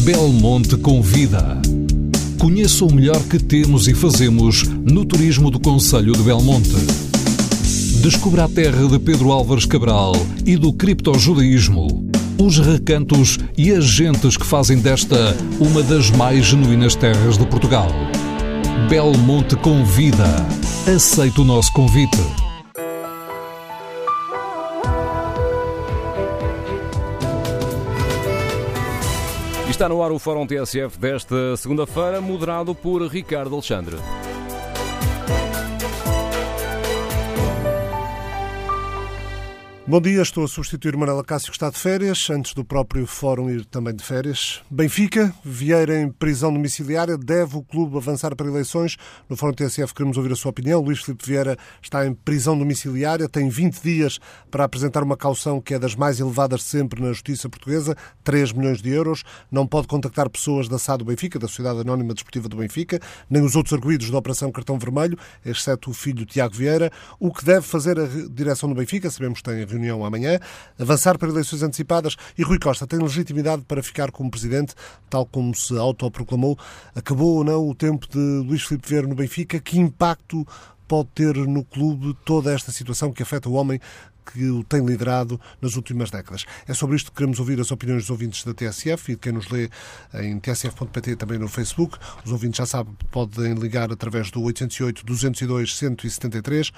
Belmonte convida. Conheça o melhor que temos e fazemos no turismo do concelho de Belmonte. Descubra a terra de Pedro Álvares Cabral e do criptojudaísmo, os recantos e as gentes que fazem desta uma das mais genuínas terras de Portugal. Belmonte convida. Aceite o nosso convite. Está no ar o Fórum TSF desta segunda-feira, moderado por Ricardo Alexandre. Bom dia, estou a substituir Manuela Cássio, que está de férias, antes do próprio Fórum ir também de férias. Benfica, Vieira em prisão domiciliária, deve o clube avançar para eleições? No Fórum TSF queremos ouvir a sua opinião. Luís Filipe Vieira está em prisão domiciliária, tem 20 dias para apresentar uma caução que é das mais elevadas sempre na justiça portuguesa, 3 milhões de euros. Não pode contactar pessoas da SAD do Benfica, da Sociedade Anónima Desportiva do Benfica, nem os outros arguidos da Operação Cartão Vermelho, exceto o filho Tiago Vieira. O que deve fazer a direção do Benfica, sabemos que tem a reunião amanhã, avançar para eleições antecipadas, e Rui Costa tem legitimidade para ficar como presidente, tal como se autoproclamou. Acabou ou não o tempo de Luís Filipe Vieira no Benfica? Que impacto pode ter no clube toda esta situação que afeta o homem que o tem liderado nas últimas décadas? É sobre isto que queremos ouvir as opiniões dos ouvintes da TSF e de quem nos lê em tsf.pt, também no Facebook. Os ouvintes já sabem, podem ligar através do 808-202-173,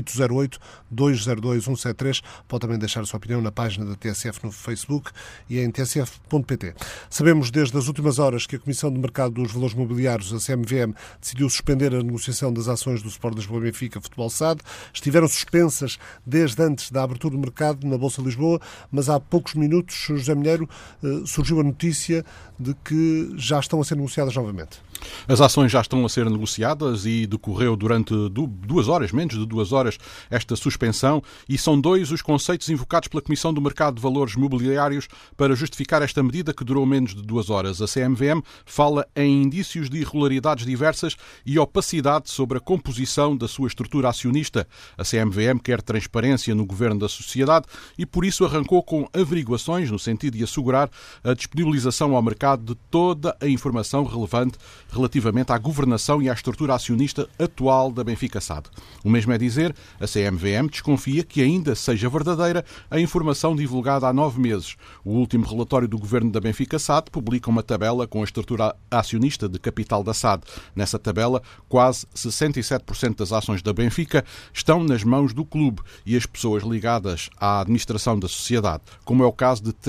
808-202-173. Pode também deixar a sua opinião na página da TSF no Facebook e em tsf.pt. Sabemos desde as últimas horas que a Comissão de Mercado dos Valores Mobiliários, a CMVM, decidiu suspender a negociação das ações do Sport Lisboa e Benfica Futebol SAD. Estiveram suspensas desde antes da abertura do mercado na Bolsa de Lisboa, mas há poucos minutos, José Milheiro, surgiu a notícia de que já estão a ser negociadas novamente. As ações já estão a ser negociadas e decorreu durante 2 horas, menos de 2 horas, esta suspensão, e são 2 os conceitos invocados pela Comissão do Mercado de Valores Mobiliários para justificar esta medida que durou menos de 2 horas. A CMVM fala em indícios de irregularidades diversas e opacidade sobre a composição da sua estrutura acionista. A CMVM quer transparência no governo da sociedade e por isso arrancou com averiguações no sentido de assegurar a disponibilização ao mercado de toda a informação relevante relativamente à governação e à estrutura acionista atual da Benfica SAD. O mesmo é dizer, a CMVM desconfia que ainda seja verdadeira a informação divulgada há 9 meses. O último relatório do governo da Benfica SAD publica uma tabela com a estrutura acionista de capital da SAD. Nessa tabela, quase 67% das ações da Benfica estão nas mãos do clube e as pessoas ligadas à administração da sociedade, como é o caso de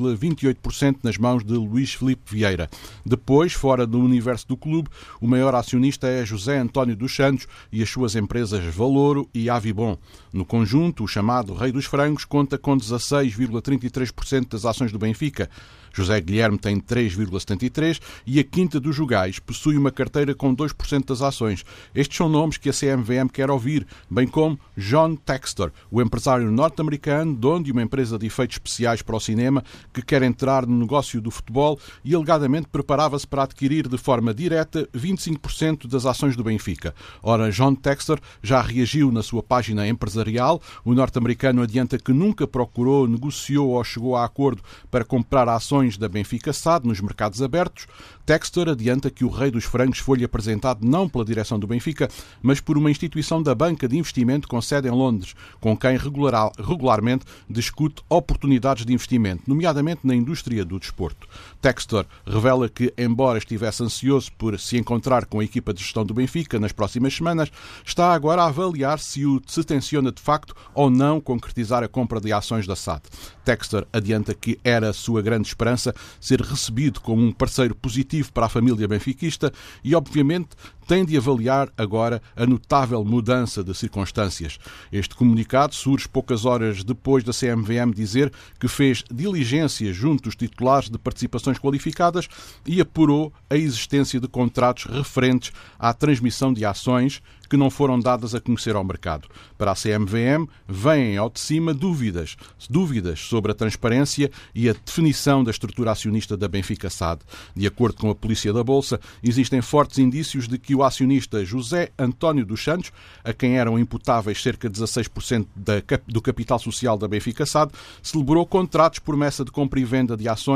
3,28% nas mãos de Luís Filipe Vieira. Depois, fora do universo do clube, o maior acionista é José António dos Santos e as suas empresas Valoro e Avibon. No conjunto, o chamado Rei dos Frangos conta com 16,33% das ações do Benfica. José Guilherme tem 3,73% e a Quinta dos Jogais possui uma carteira com 2% das ações. Estes são nomes que a CMVM quer ouvir, bem como John Textor, o empresário norte-americano, dono de uma empresa de efeitos especiais para o cinema, que quer entrar no negócio do futebol e alegadamente preparava-se para adquirir de forma direta 25% das ações do Benfica. Ora, John Textor já reagiu na sua página empresarial. O norte-americano adianta que nunca procurou, negociou ou chegou a acordo para comprar ações da Benfica SAD nos mercados abertos. Textor adianta que o Rei dos Frangos foi-lhe apresentado não pela direção do Benfica, mas por uma instituição da banca de investimento com sede em Londres, com quem regularmente discute oportunidades de investimento, nomeadamente na indústria do desporto. Textor revela que, embora estivesse ansioso por se encontrar com a equipa de gestão do Benfica nas próximas semanas, está agora a avaliar se tenciona de facto ou não concretizar a compra de ações da SAD. Textor adianta que era a sua grande esperança ser recebido como um parceiro positivo para a família benfiquista e, obviamente, tem de avaliar agora a notável mudança de circunstâncias. Este comunicado surge poucas horas depois da CMVM dizer que fez diligência junto dos titulares de participações qualificadas e apurou a existência de contratos referentes à transmissão de ações que não foram dadas a conhecer ao mercado. Para a CMVM, vêm ao de cima dúvidas sobre a transparência e a definição da estrutura acionista da Benfica SAD. De acordo com a Polícia da Bolsa, existem fortes indícios de que o acionista José António dos Santos, a quem eram imputáveis cerca de 16% do capital social da Benfica SAD, celebrou contratos por promessa de compra e venda de ações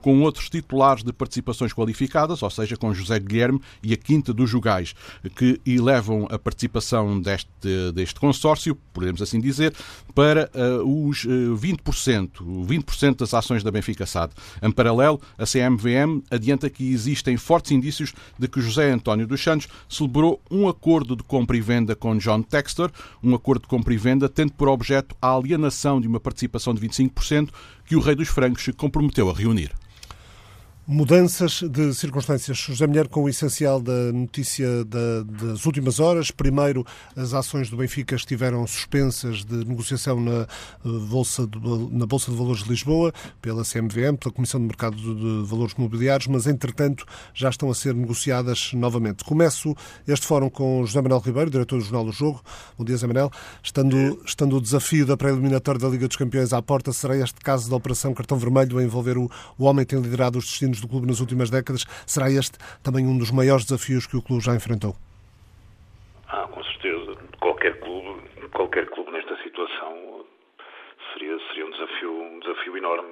com outros titulares de participações qualificadas, ou seja, com José Guilherme e a Quinta dos Jogais, que elevam a participação deste consórcio, podemos assim dizer, para os 20% das ações da Benfica SAD. Em paralelo, a CMVM adianta que existem fortes indícios de que José António dos Santos celebrou um acordo de compra e venda com John Textor, um acordo de compra e venda tendo por objeto a alienação de uma participação de 25% que o Rei dos Francos se comprometeu a reunir. Mudanças de circunstâncias. José Milheiro, com o essencial da notícia das últimas horas. Primeiro, as ações do Benfica estiveram suspensas de negociação na Bolsa de Valores de Lisboa, pela CMVM, pela Comissão de Mercado de Valores Mobiliários, mas, entretanto, já estão a ser negociadas novamente. Começo este fórum com José Manuel Ribeiro, diretor do Jornal do Jogo. Bom dia, José Manuel. Estando o desafio da pré-eliminatória da Liga dos Campeões à porta, será este caso da Operação Cartão Vermelho a envolver o homem que tem liderado os destinos do clube nas últimas décadas? Será este também um dos maiores desafios que o clube já enfrentou? Com certeza. Qualquer clube nesta situação seria um desafio enorme.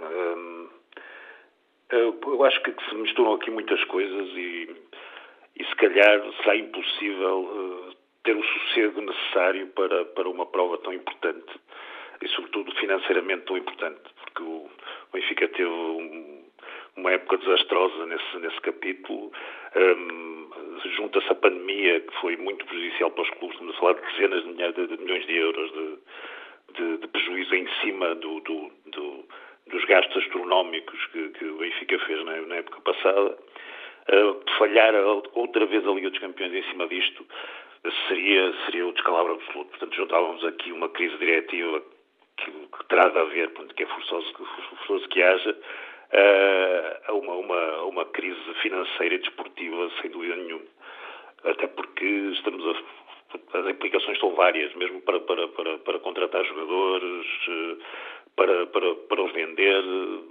Eu acho que se misturam aqui muitas coisas e se calhar será impossível ter o sossego necessário para uma prova tão importante e, sobretudo, financeiramente tão importante, porque o Benfica teve uma época desastrosa nesse capítulo. Junta-se a pandemia, que foi muito prejudicial para os clubes. Estamos a falar de dezenas de milhões de euros de prejuízo em cima dos gastos astronómicos que o Benfica fez na época passada. Falhar outra vez a Liga dos Campeões em cima disto seria o descalabro absoluto. Portanto, juntávamos aqui uma crise diretiva que terá de haver, que é forçoso que haja, a uma crise financeira e desportiva, sem dúvida nenhuma. Até porque as implicações são várias, mesmo para contratar jogadores, para os vender,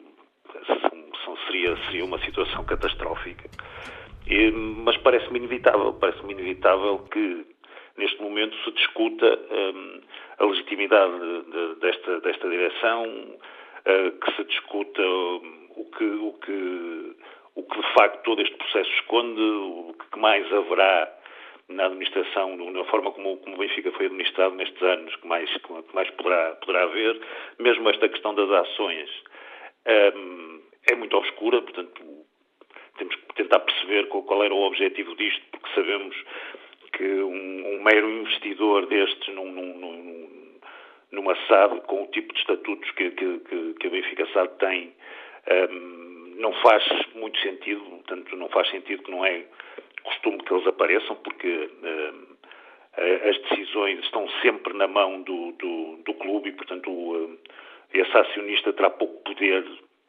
seria uma situação catastrófica. Mas parece-me inevitável que neste momento se discuta a legitimidade desta direção, que se discuta o que de facto todo este processo esconde, o que mais haverá na administração, na forma como o Benfica foi administrado nestes anos, que mais poderá haver. Mesmo esta questão das ações é muito obscura, portanto temos que tentar perceber qual era o objetivo disto, porque sabemos que um mero investidor destes numa SAD, com o tipo de estatutos que a Benfica SAD tem, não faz muito sentido. Portanto, não faz sentido, que não é costume que eles apareçam, porque as decisões estão sempre na mão do clube e, portanto, esse acionista terá pouco poder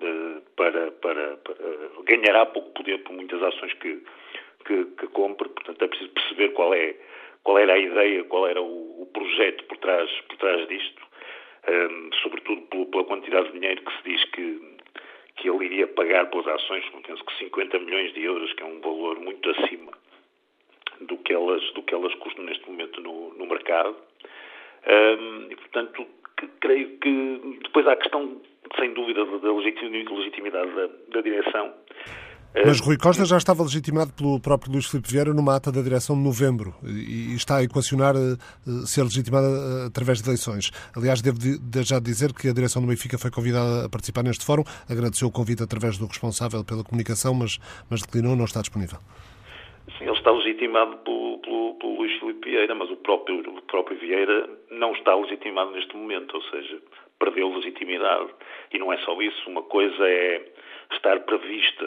ganhará pouco poder por muitas ações que compre. Portanto, é preciso perceber qual era a ideia, qual era o projeto por trás disto, sobretudo pela quantidade de dinheiro que se diz que ele iria pagar pelas ações. Penso que 50 milhões de euros, que é um valor muito acima do que elas custam neste momento no mercado. E, portanto, creio que depois há a questão, sem dúvida, da legitimidade da direção. Mas Rui Costa já estava legitimado pelo próprio Luís Filipe Vieira numa ata da direção de novembro e está a equacionar ser legitimado através de eleições. Aliás, devo já dizer que a direção do Benfica foi convidada a participar neste fórum, agradeceu o convite através do responsável pela comunicação, mas declinou, não está disponível. Sim, ele está legitimado pelo Luís Filipe Vieira, mas o próprio Vieira não está legitimado neste momento, ou seja, perdeu legitimidade. E não é só isso, uma coisa é estar prevista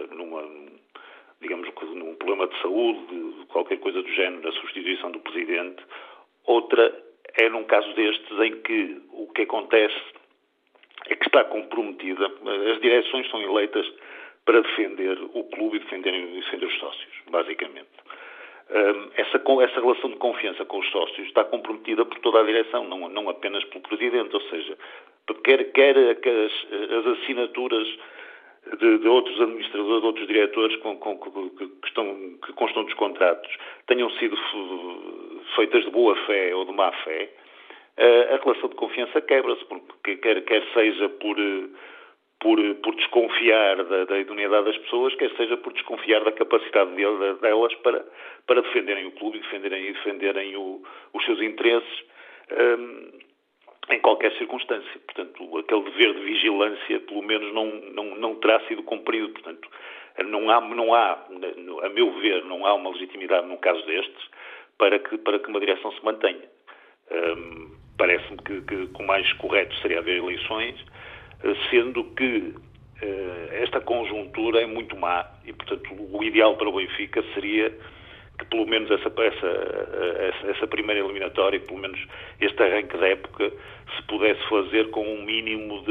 num problema de saúde, qualquer coisa do género, a substituição do Presidente. Outra é num caso destes em que o que acontece é que está comprometida, as direções são eleitas para defender o clube e defender os sócios, basicamente. Essa relação de confiança com os sócios está comprometida por toda a direção, não apenas pelo Presidente, ou seja, quer as assinaturas de outros administradores, de outros diretores que constam dos contratos tenham sido feitas de boa fé ou de má fé, a relação de confiança quebra-se, porque quer seja por por desconfiar da idoneidade das pessoas, quer seja por desconfiar da capacidade delas para defenderem o clube e defenderem os seus interesses em qualquer circunstância. Portanto, aquele dever de vigilância, pelo menos, não terá sido cumprido. Portanto, não há, a meu ver, não há uma legitimidade num caso destes para que uma direção se mantenha. Parece-me que o mais correto seria haver eleições, sendo que esta conjuntura é muito má e, portanto, o ideal para o Benfica seria que pelo menos essa primeira eliminatória, pelo menos este arranque da época, se pudesse fazer com um mínimo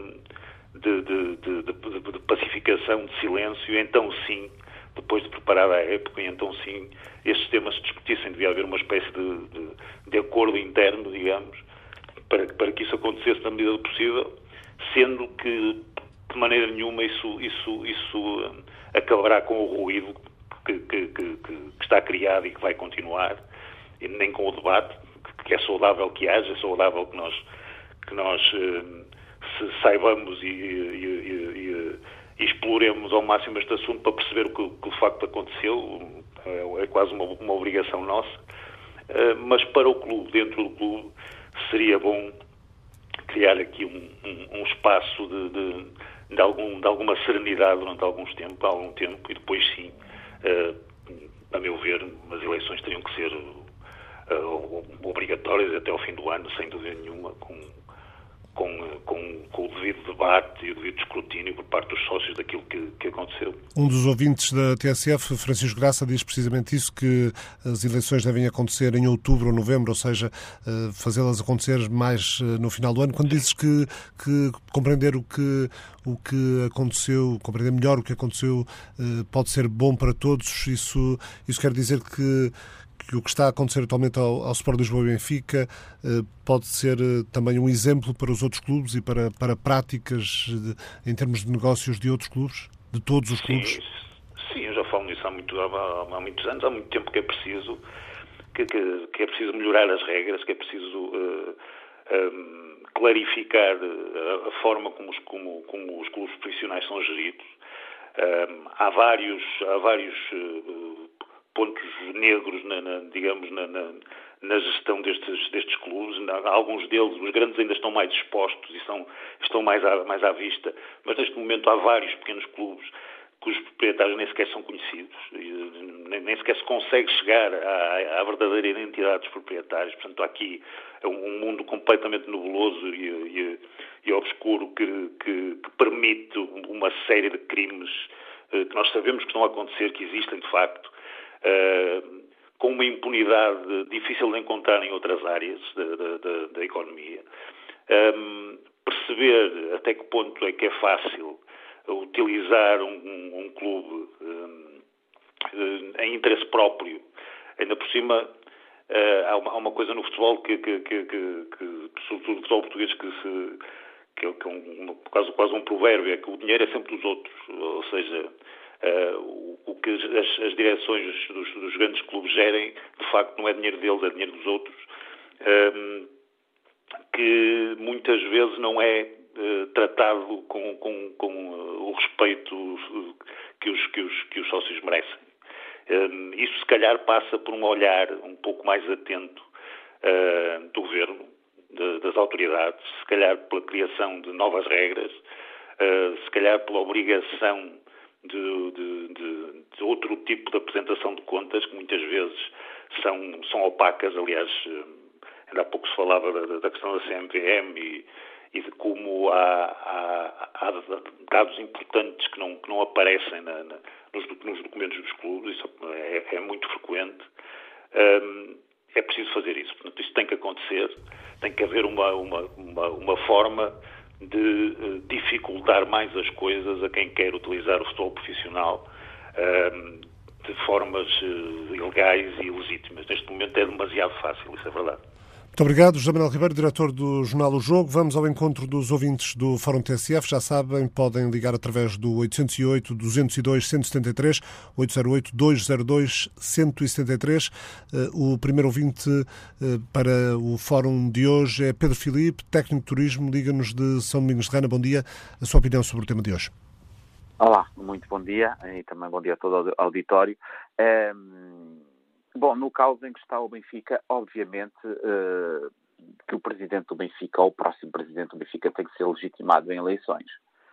de pacificação, de silêncio, e então sim, depois de preparada a época, e então sim, estes temas se discutissem. Devia haver uma espécie de acordo interno, digamos, para que isso acontecesse na medida do possível, sendo que de maneira nenhuma isso acabará com o ruído que está criado e que vai continuar, e nem com o debate, que é saudável que haja, é saudável que nós saibamos e exploremos ao máximo este assunto para perceber o que de facto aconteceu. É quase uma obrigação nossa, mas para o clube, dentro do clube, seria bom criar aqui um espaço de alguma serenidade durante algum tempo, e depois sim, a meu ver, as eleições teriam que ser obrigatórias até ao fim do ano, sem dúvida nenhuma, com o devido debate e o devido escrutínio por parte dos sócios daquilo que aconteceu. Um dos ouvintes da TSF, Francisco Graça, diz precisamente isso, que as eleições devem acontecer em outubro ou novembro, ou seja, fazê-las acontecer mais no final do ano. Quando dizes que compreender o que aconteceu, compreender melhor o que aconteceu, pode ser bom para todos, isso quer dizer que o que está a acontecer atualmente ao Sport Lisboa e Benfica pode ser também um exemplo para os outros clubes e para práticas em termos de negócios de outros clubes, de todos os clubes? Sim, eu já falo nisso há muitos anos, há muito tempo que é preciso melhorar as regras, que é preciso clarificar a forma como os clubes profissionais são geridos. Há vários pontos negros na gestão destes clubes. Alguns deles, os grandes, ainda estão mais expostos e estão mais à vista, mas neste momento há vários pequenos clubes cujos proprietários nem sequer são conhecidos, nem sequer se consegue chegar à verdadeira identidade dos proprietários. Portanto, há aqui um mundo completamente nebuloso e obscuro que permite uma série de crimes que nós sabemos que estão a acontecer, que existem de facto, com uma impunidade difícil de encontrar em outras áreas da economia. Perceber até que ponto é que é fácil utilizar um clube em interesse próprio. Ainda por cima, há uma coisa no futebol que sobretudo no futebol português, que é quase um provérbio, é que o dinheiro é sempre dos outros. Ou seja, o que as direções dos grandes clubes gerem, de facto, não é dinheiro deles, é dinheiro dos outros, que muitas vezes não é tratado com o respeito que os sócios merecem. Isso, se calhar, passa por um olhar um pouco mais atento do governo, das autoridades, se calhar pela criação de novas regras, se calhar pela obrigação de outro tipo de apresentação de contas, que muitas vezes são opacas. Aliás, ainda há pouco se falava da questão da CMVM e de como há dados importantes que não aparecem nos documentos dos clubes. Isso é muito frequente. É preciso fazer isso. Portanto, isso tem que acontecer. Tem que haver uma forma de dificultar mais as coisas a quem quer utilizar o futebol profissional de formas ilegais e ilegítimas. Neste momento é demasiado fácil, isso é verdade. Muito obrigado, José Manuel Ribeiro, diretor do jornal O Jogo. Vamos ao encontro dos ouvintes do Fórum TSF. Já sabem, podem ligar através do 808-202-173, 808-202-173. O primeiro ouvinte para o Fórum de hoje é Pedro Filipe, técnico de turismo, liga-nos de São Domingos de Rana. Bom dia. A sua opinião sobre o tema de hoje. Olá, muito bom dia e também bom dia a todo o auditório. Bom, no caso em que está o Benfica, obviamente que o presidente do Benfica, ou o próximo presidente do Benfica, tem que ser legitimado em eleições.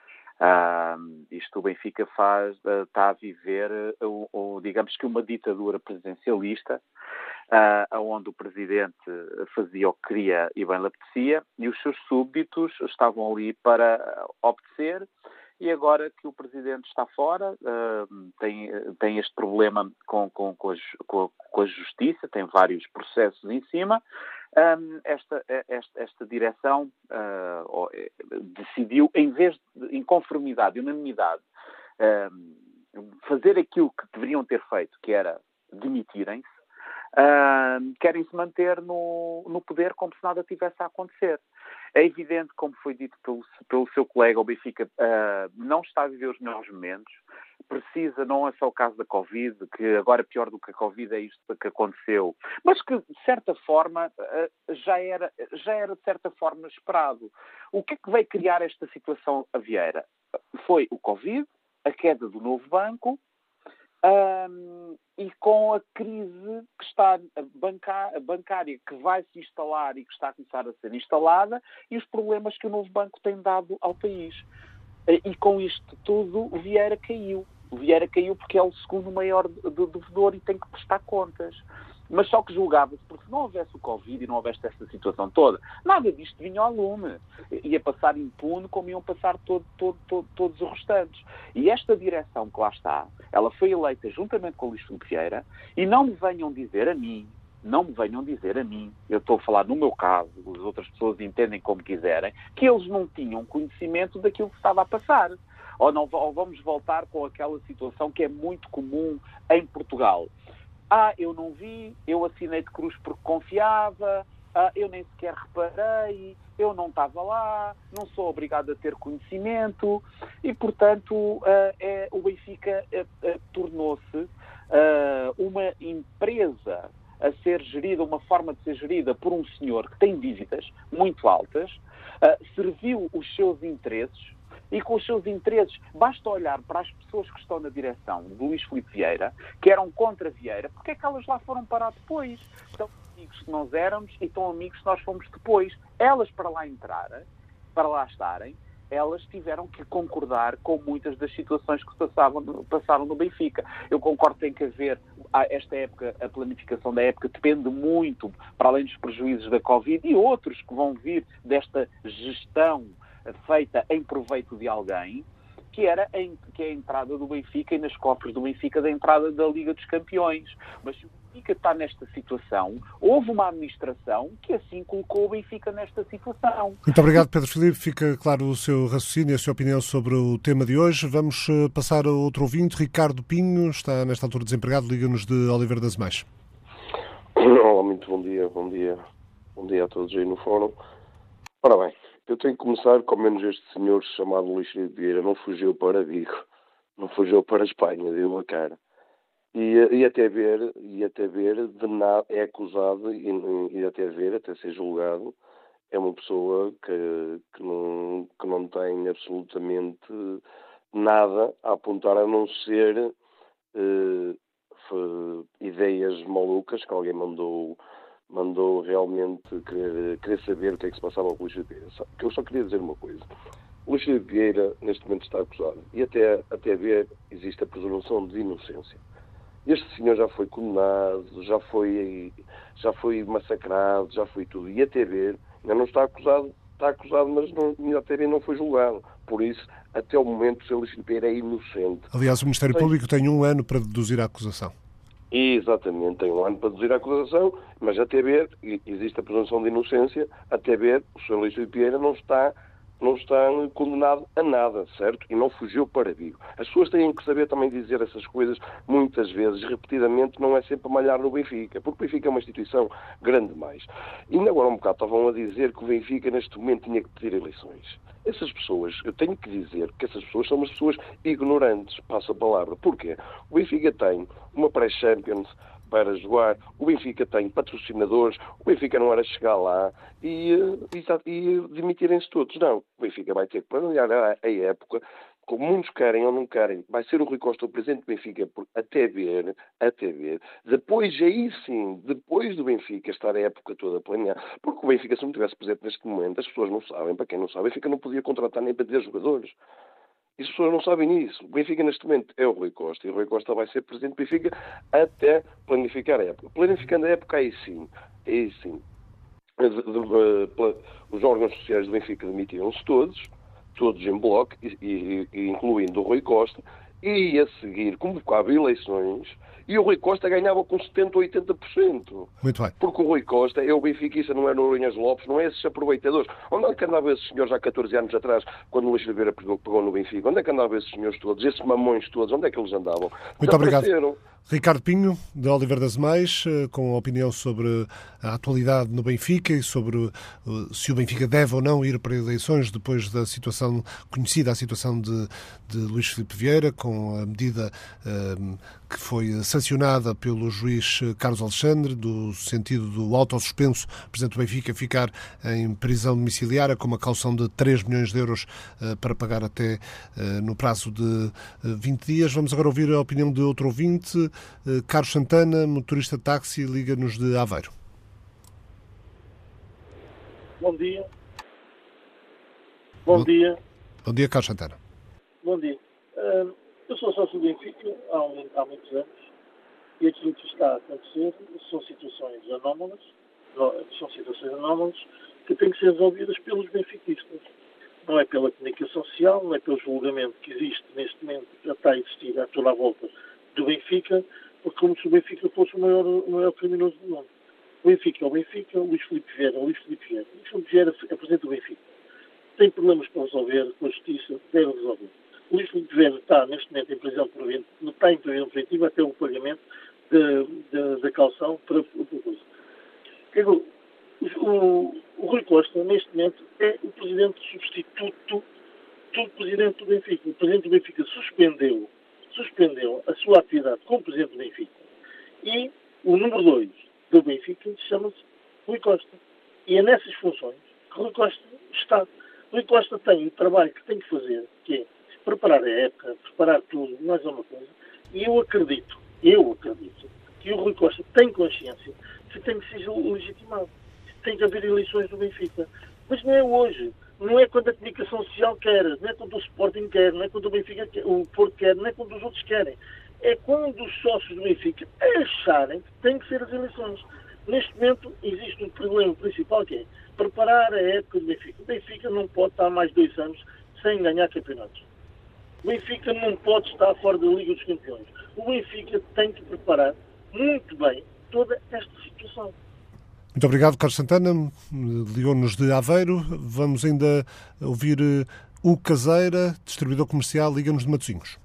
O Benfica está a viver, digamos que uma ditadura presidencialista, onde o presidente fazia o que queria e bem lhe apetecia, e os seus súbditos estavam ali para obedecer. E agora que o Presidente está fora, tem este problema com a Justiça, tem vários processos em cima, esta direção decidiu, em conformidade, unanimidade, fazer aquilo que deveriam ter feito, que era demitirem-se. Querem se manter no poder como se nada tivesse a acontecer. É evidente, como foi dito pelo seu colega, o Benfica não está a viver os melhores momentos. Precisa, não é só o caso da Covid, que agora pior do que a Covid é isto que aconteceu, mas que, de certa forma, já era de certa forma esperado. O que é que veio criar esta situação a Vieira? Foi o Covid, a queda do novo banco, e com a crise que está bancária que vai se instalar e que está a começar a ser instalada, e os problemas que o novo banco tem dado ao país. E com isto tudo, o Vieira caiu. O Vieira caiu porque é o segundo maior devedor e tem que prestar contas. Mas só que julgava-se, porque se não houvesse o Covid e não houvesse esta situação toda, nada disto vinha ao lume. Ia passar impune como iam passar todos os restantes. E esta direção que lá está, ela foi eleita juntamente com o Luís Filipe Vieira, e não me venham dizer a mim, eu estou a falar no meu caso, as outras pessoas entendem como quiserem, que eles não tinham conhecimento daquilo que estava a passar. Ou vamos voltar com aquela situação que é muito comum em Portugal. Eu não vi, eu assinei de cruz porque confiava, eu nem sequer reparei, eu não estava lá, não sou obrigado a ter conhecimento e, portanto, o Benfica tornou-se uma empresa a ser gerida, uma forma de ser gerida por um senhor que tem dívidas muito altas, serviu os seus interesses. E com os seus interesses, basta olhar para as pessoas que estão na direção de Luís Filipe Vieira, que eram contra Vieira, porque é que elas lá foram parar depois? Estão amigos que nós éramos e estão amigos que nós fomos depois. Elas, para lá entrarem, para lá estarem, elas tiveram que concordar com muitas das situações que passaram no Benfica. Eu concordo que tem que haver, esta época, a planificação da época depende muito, para além dos prejuízos da Covid e outros que vão vir desta gestão feita em proveito de alguém, que é a entrada do Benfica e nas cofres do Benfica da entrada da Liga dos Campeões. Mas se o Benfica está nesta situação, houve uma administração que assim colocou o Benfica nesta situação. Muito obrigado, Pedro Filipe. Fica claro o seu raciocínio e a sua opinião sobre o tema de hoje. Vamos passar a outro ouvinte. Ricardo Pinho está nesta altura desempregado, liga-nos de Oliveira das Mães. Olá, muito bom dia. Bom dia a todos aí no fórum. Ora bem, eu tenho que começar com menos este senhor chamado Luís Filipe Vieira não fugiu para Vigo, não fugiu para a Espanha, deu a cara. E até ver de nada, é acusado e até ser julgado, é uma pessoa que não tem absolutamente nada a apontar a não ser ideias malucas que alguém mandou realmente querer saber o que é que se passava com o Luís Filipe Vieira. Eu só queria dizer uma coisa. O Luís Filipe Vieira, neste momento, está acusado. E até ver, existe a presunção de inocência. Este senhor já foi condenado, já foi massacrado, já foi tudo. E até ver, ainda não está acusado, mas até ver não foi julgado. Por isso, até o momento, o Sr. Luís Filipe Vieira é inocente. Aliás, o Ministério Público tem 1 ano para deduzir a acusação. Exatamente, tem 1 ano para deduzir a acusação, mas até ver, existe a presunção de inocência, até ver, o Sr. Luís Filipe Vieira não está não está condenado a nada, certo? E não fugiu para Vigo. As pessoas têm que saber também dizer essas coisas muitas vezes, repetidamente, não é sempre malhar no Benfica, porque o Benfica é uma instituição grande demais. E ainda agora um bocado estavam a dizer que o Benfica neste momento tinha que pedir eleições. Essas pessoas, eu tenho que dizer que essas pessoas são umas pessoas ignorantes, passo a palavra. Porquê? O Benfica tem uma pré-Champions para jogar, o Benfica tem patrocinadores, o Benfica não era chegar lá e demitirem-se todos. Não, o Benfica vai ter que planear a época, como muitos querem ou não querem. Vai ser o Rui Costa o presidente do Benfica até ver. Depois, aí sim, depois do Benfica estar a época toda a planear, porque o Benfica, se não tivesse presente neste momento, as pessoas não sabem, para quem não sabe, o Benfica não podia contratar nem para ter jogadores. E as pessoas não sabem isso. O Benfica, neste momento, é o Rui Costa. E o Rui Costa vai ser presidente do Benfica até planificar a época. Planificando a época, aí sim. Os órgãos sociais do Benfica demitiram-se todos em bloco, incluindo o Rui Costa, e a seguir convocava eleições e o Rui Costa ganhava com 70% ou 80%. Muito bem. Porque o Rui Costa é o benfiquista, não é no Lourinhas Lopes, não é esses aproveitadores. Onde é que andavam esses senhores há 14 anos atrás, quando o Luís Oliveira pegou no Benfica? Onde é que andavam esses senhores todos, esses mamões todos? Onde é que eles andavam? Muito obrigado. Ricardo Pinho, de Oliver das Mães, com a opinião sobre a atualidade no Benfica e sobre se o Benfica deve ou não ir para eleições depois da situação conhecida, a situação de Luís Filipe Vieira, com a medida que foi sancionada pelo juiz Carlos Alexandre, do sentido do autossuspenso, presidente do Benfica ficar em prisão domiciliária com uma caução de 3 milhões de euros para pagar até no prazo de 20 dias. Vamos agora ouvir a opinião de outro ouvinte. Carlos Santana, motorista de táxi, liga-nos de Aveiro. Bom dia. Bom dia, Carlos Santana. Bom dia. Eu sou sócio do Benfica há muitos anos e aquilo que está a acontecer são situações anómalas que têm que ser resolvidas pelos benfiquistas. Não é pela comunicação social, não é pelo julgamento que existe neste momento, que já está a existir a toda a volta do Benfica, porque como se o Benfica fosse o maior criminoso do mundo. O Benfica é o Benfica, o Luís Filipe Vieira é o Luís Filipe Vieira. O Luís Filipe Vieira é presidente do Benfica. Tem problemas para resolver com a justiça, deve resolver. O Luís Filipe Vieira está neste momento em prisão preventiva até o pagamento da caução para o propósito. O Rui Costa, neste momento, é o presidente substituto do presidente do Benfica. O presidente do Benfica suspendeu a sua atividade como presidente do Benfica. E o número 2 do Benfica chama-se Rui Costa. E é nessas funções que Rui Costa está. Rui Costa tem o trabalho que tem que fazer, que é preparar a época, preparar tudo, mais uma coisa. E eu acredito que o Rui Costa tem consciência que tem que ser legitimado. Tem que haver eleições do Benfica. Mas não é hoje. Não é quando a comunicação social quer, não é quando o Sporting quer, não é quando o Benfica quer, o Porto quer, não é quando os outros querem. É quando os sócios do Benfica acharem que têm que ser as eleições. Neste momento existe um problema principal que é preparar a época do Benfica. O Benfica não pode estar mais 2 anos sem ganhar campeonatos. O Benfica não pode estar fora da Liga dos Campeões. O Benfica tem que preparar muito bem toda esta situação. Muito obrigado, Carlos Santana. Ligou-nos de Aveiro. Vamos ainda ouvir Hugo Caseira, distribuidor comercial, liga-nos de Matosinhos.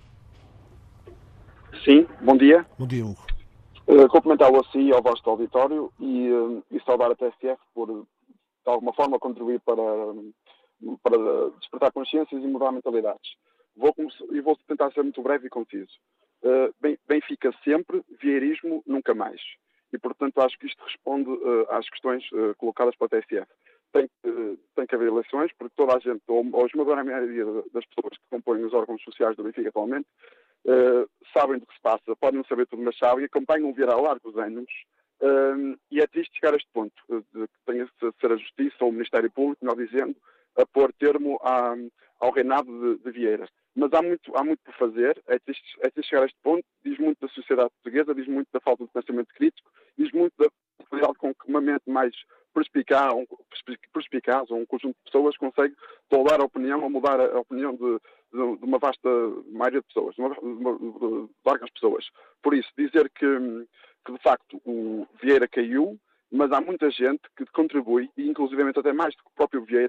Sim, bom dia. Bom dia, Hugo. Cumprimentá-lo assim e ao vosso auditório e saudar a TSF por, de alguma forma, contribuir para despertar consciências e mudar mentalidades. Vou tentar ser muito breve e conciso. Benfica sempre, vieirismo nunca mais. E, portanto, acho que isto responde às questões colocadas pela TSF. Tem que haver eleições, porque toda a gente, ou a esmagadora maioria das pessoas que compõem os órgãos sociais do Benfica atualmente, sabem do que se passa, podem não saber tudo, mas sabem, e acompanham o vir há largos anos. E é triste chegar a este ponto, de que tenha de ser a Justiça ou o Ministério Público, melhor dizendo, a pôr termo ao reinado de Vieira. Mas há muito por fazer, é triste chegar a este ponto, diz muito da sociedade portuguesa, diz muito da falta de pensamento crítico, diz muito da possibilidade com que uma mente mais perspicaz ou um conjunto de pessoas consegue toldar a opinião ou mudar a opinião de uma vasta maioria de pessoas, de largas pessoas. Por isso, dizer que de facto o Vieira caiu, mas há muita gente que contribui, e inclusivamente até mais do que o próprio Vieira,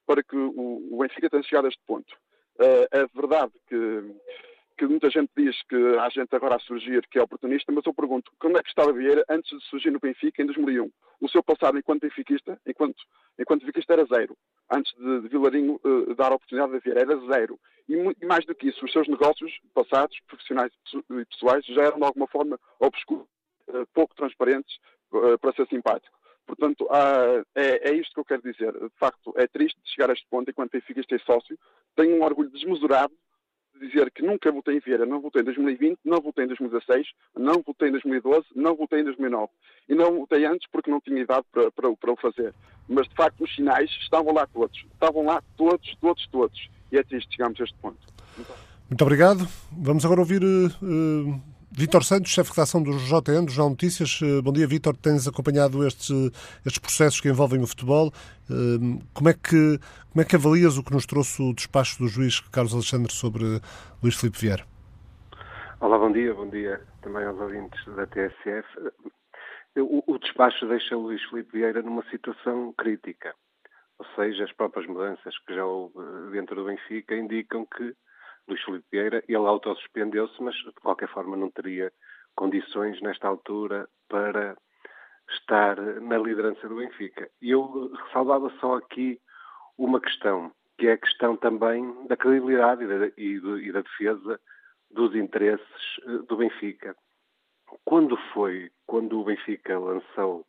para que o Benfica tenha chegado a este ponto. É verdade que muita gente diz que há gente agora a surgir que é oportunista, mas eu pergunto, como é que estava Vieira antes de surgir no Benfica em 2001? O seu passado enquanto benfiquista, enquanto benfiquista era zero. Antes de Vilarinho dar a oportunidade a Vieira, era zero. E mais do que isso, os seus negócios passados, profissionais e pessoais, já eram de alguma forma obscuros, pouco transparentes, para ser simpático. Portanto, é isto que eu quero dizer. De facto, é triste chegar a este ponto enquanto benfiquista e sócio. Tenho um orgulho desmesurado dizer que nunca votei em Vieira, não votei em 2020, não votei em 2016, não votei em 2012, não votei em 2009. E não votei antes porque não tinha idade para o fazer. Mas, de facto, os sinais estavam lá todos. Estavam lá todos. E é triste chegarmos a este ponto. Muito obrigado. Vamos agora ouvir Vítor Santos, chefe de redação do JN, do Jornal Notícias. Bom dia, Vítor. Tens acompanhado estes processos que envolvem o futebol. Como é que avalias o que nos trouxe o despacho do juiz Carlos Alexandre sobre Luís Filipe Vieira? Olá, bom dia também aos ouvintes da TSF. O despacho deixa o Luís Filipe Vieira numa situação crítica. Ou seja, as próprias mudanças que já houve dentro do Benfica indicam que Luís Filipe Vieira, ele autossuspendeu-se, mas de qualquer forma não teria condições nesta altura para estar na liderança do Benfica. E eu ressalvava só aqui uma questão, que é a questão também da credibilidade e da defesa dos interesses do Benfica. Quando o Benfica lançou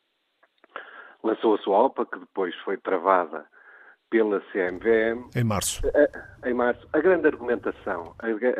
a sua OPA, que depois foi travada pela CMVM. Em março. A grande argumentação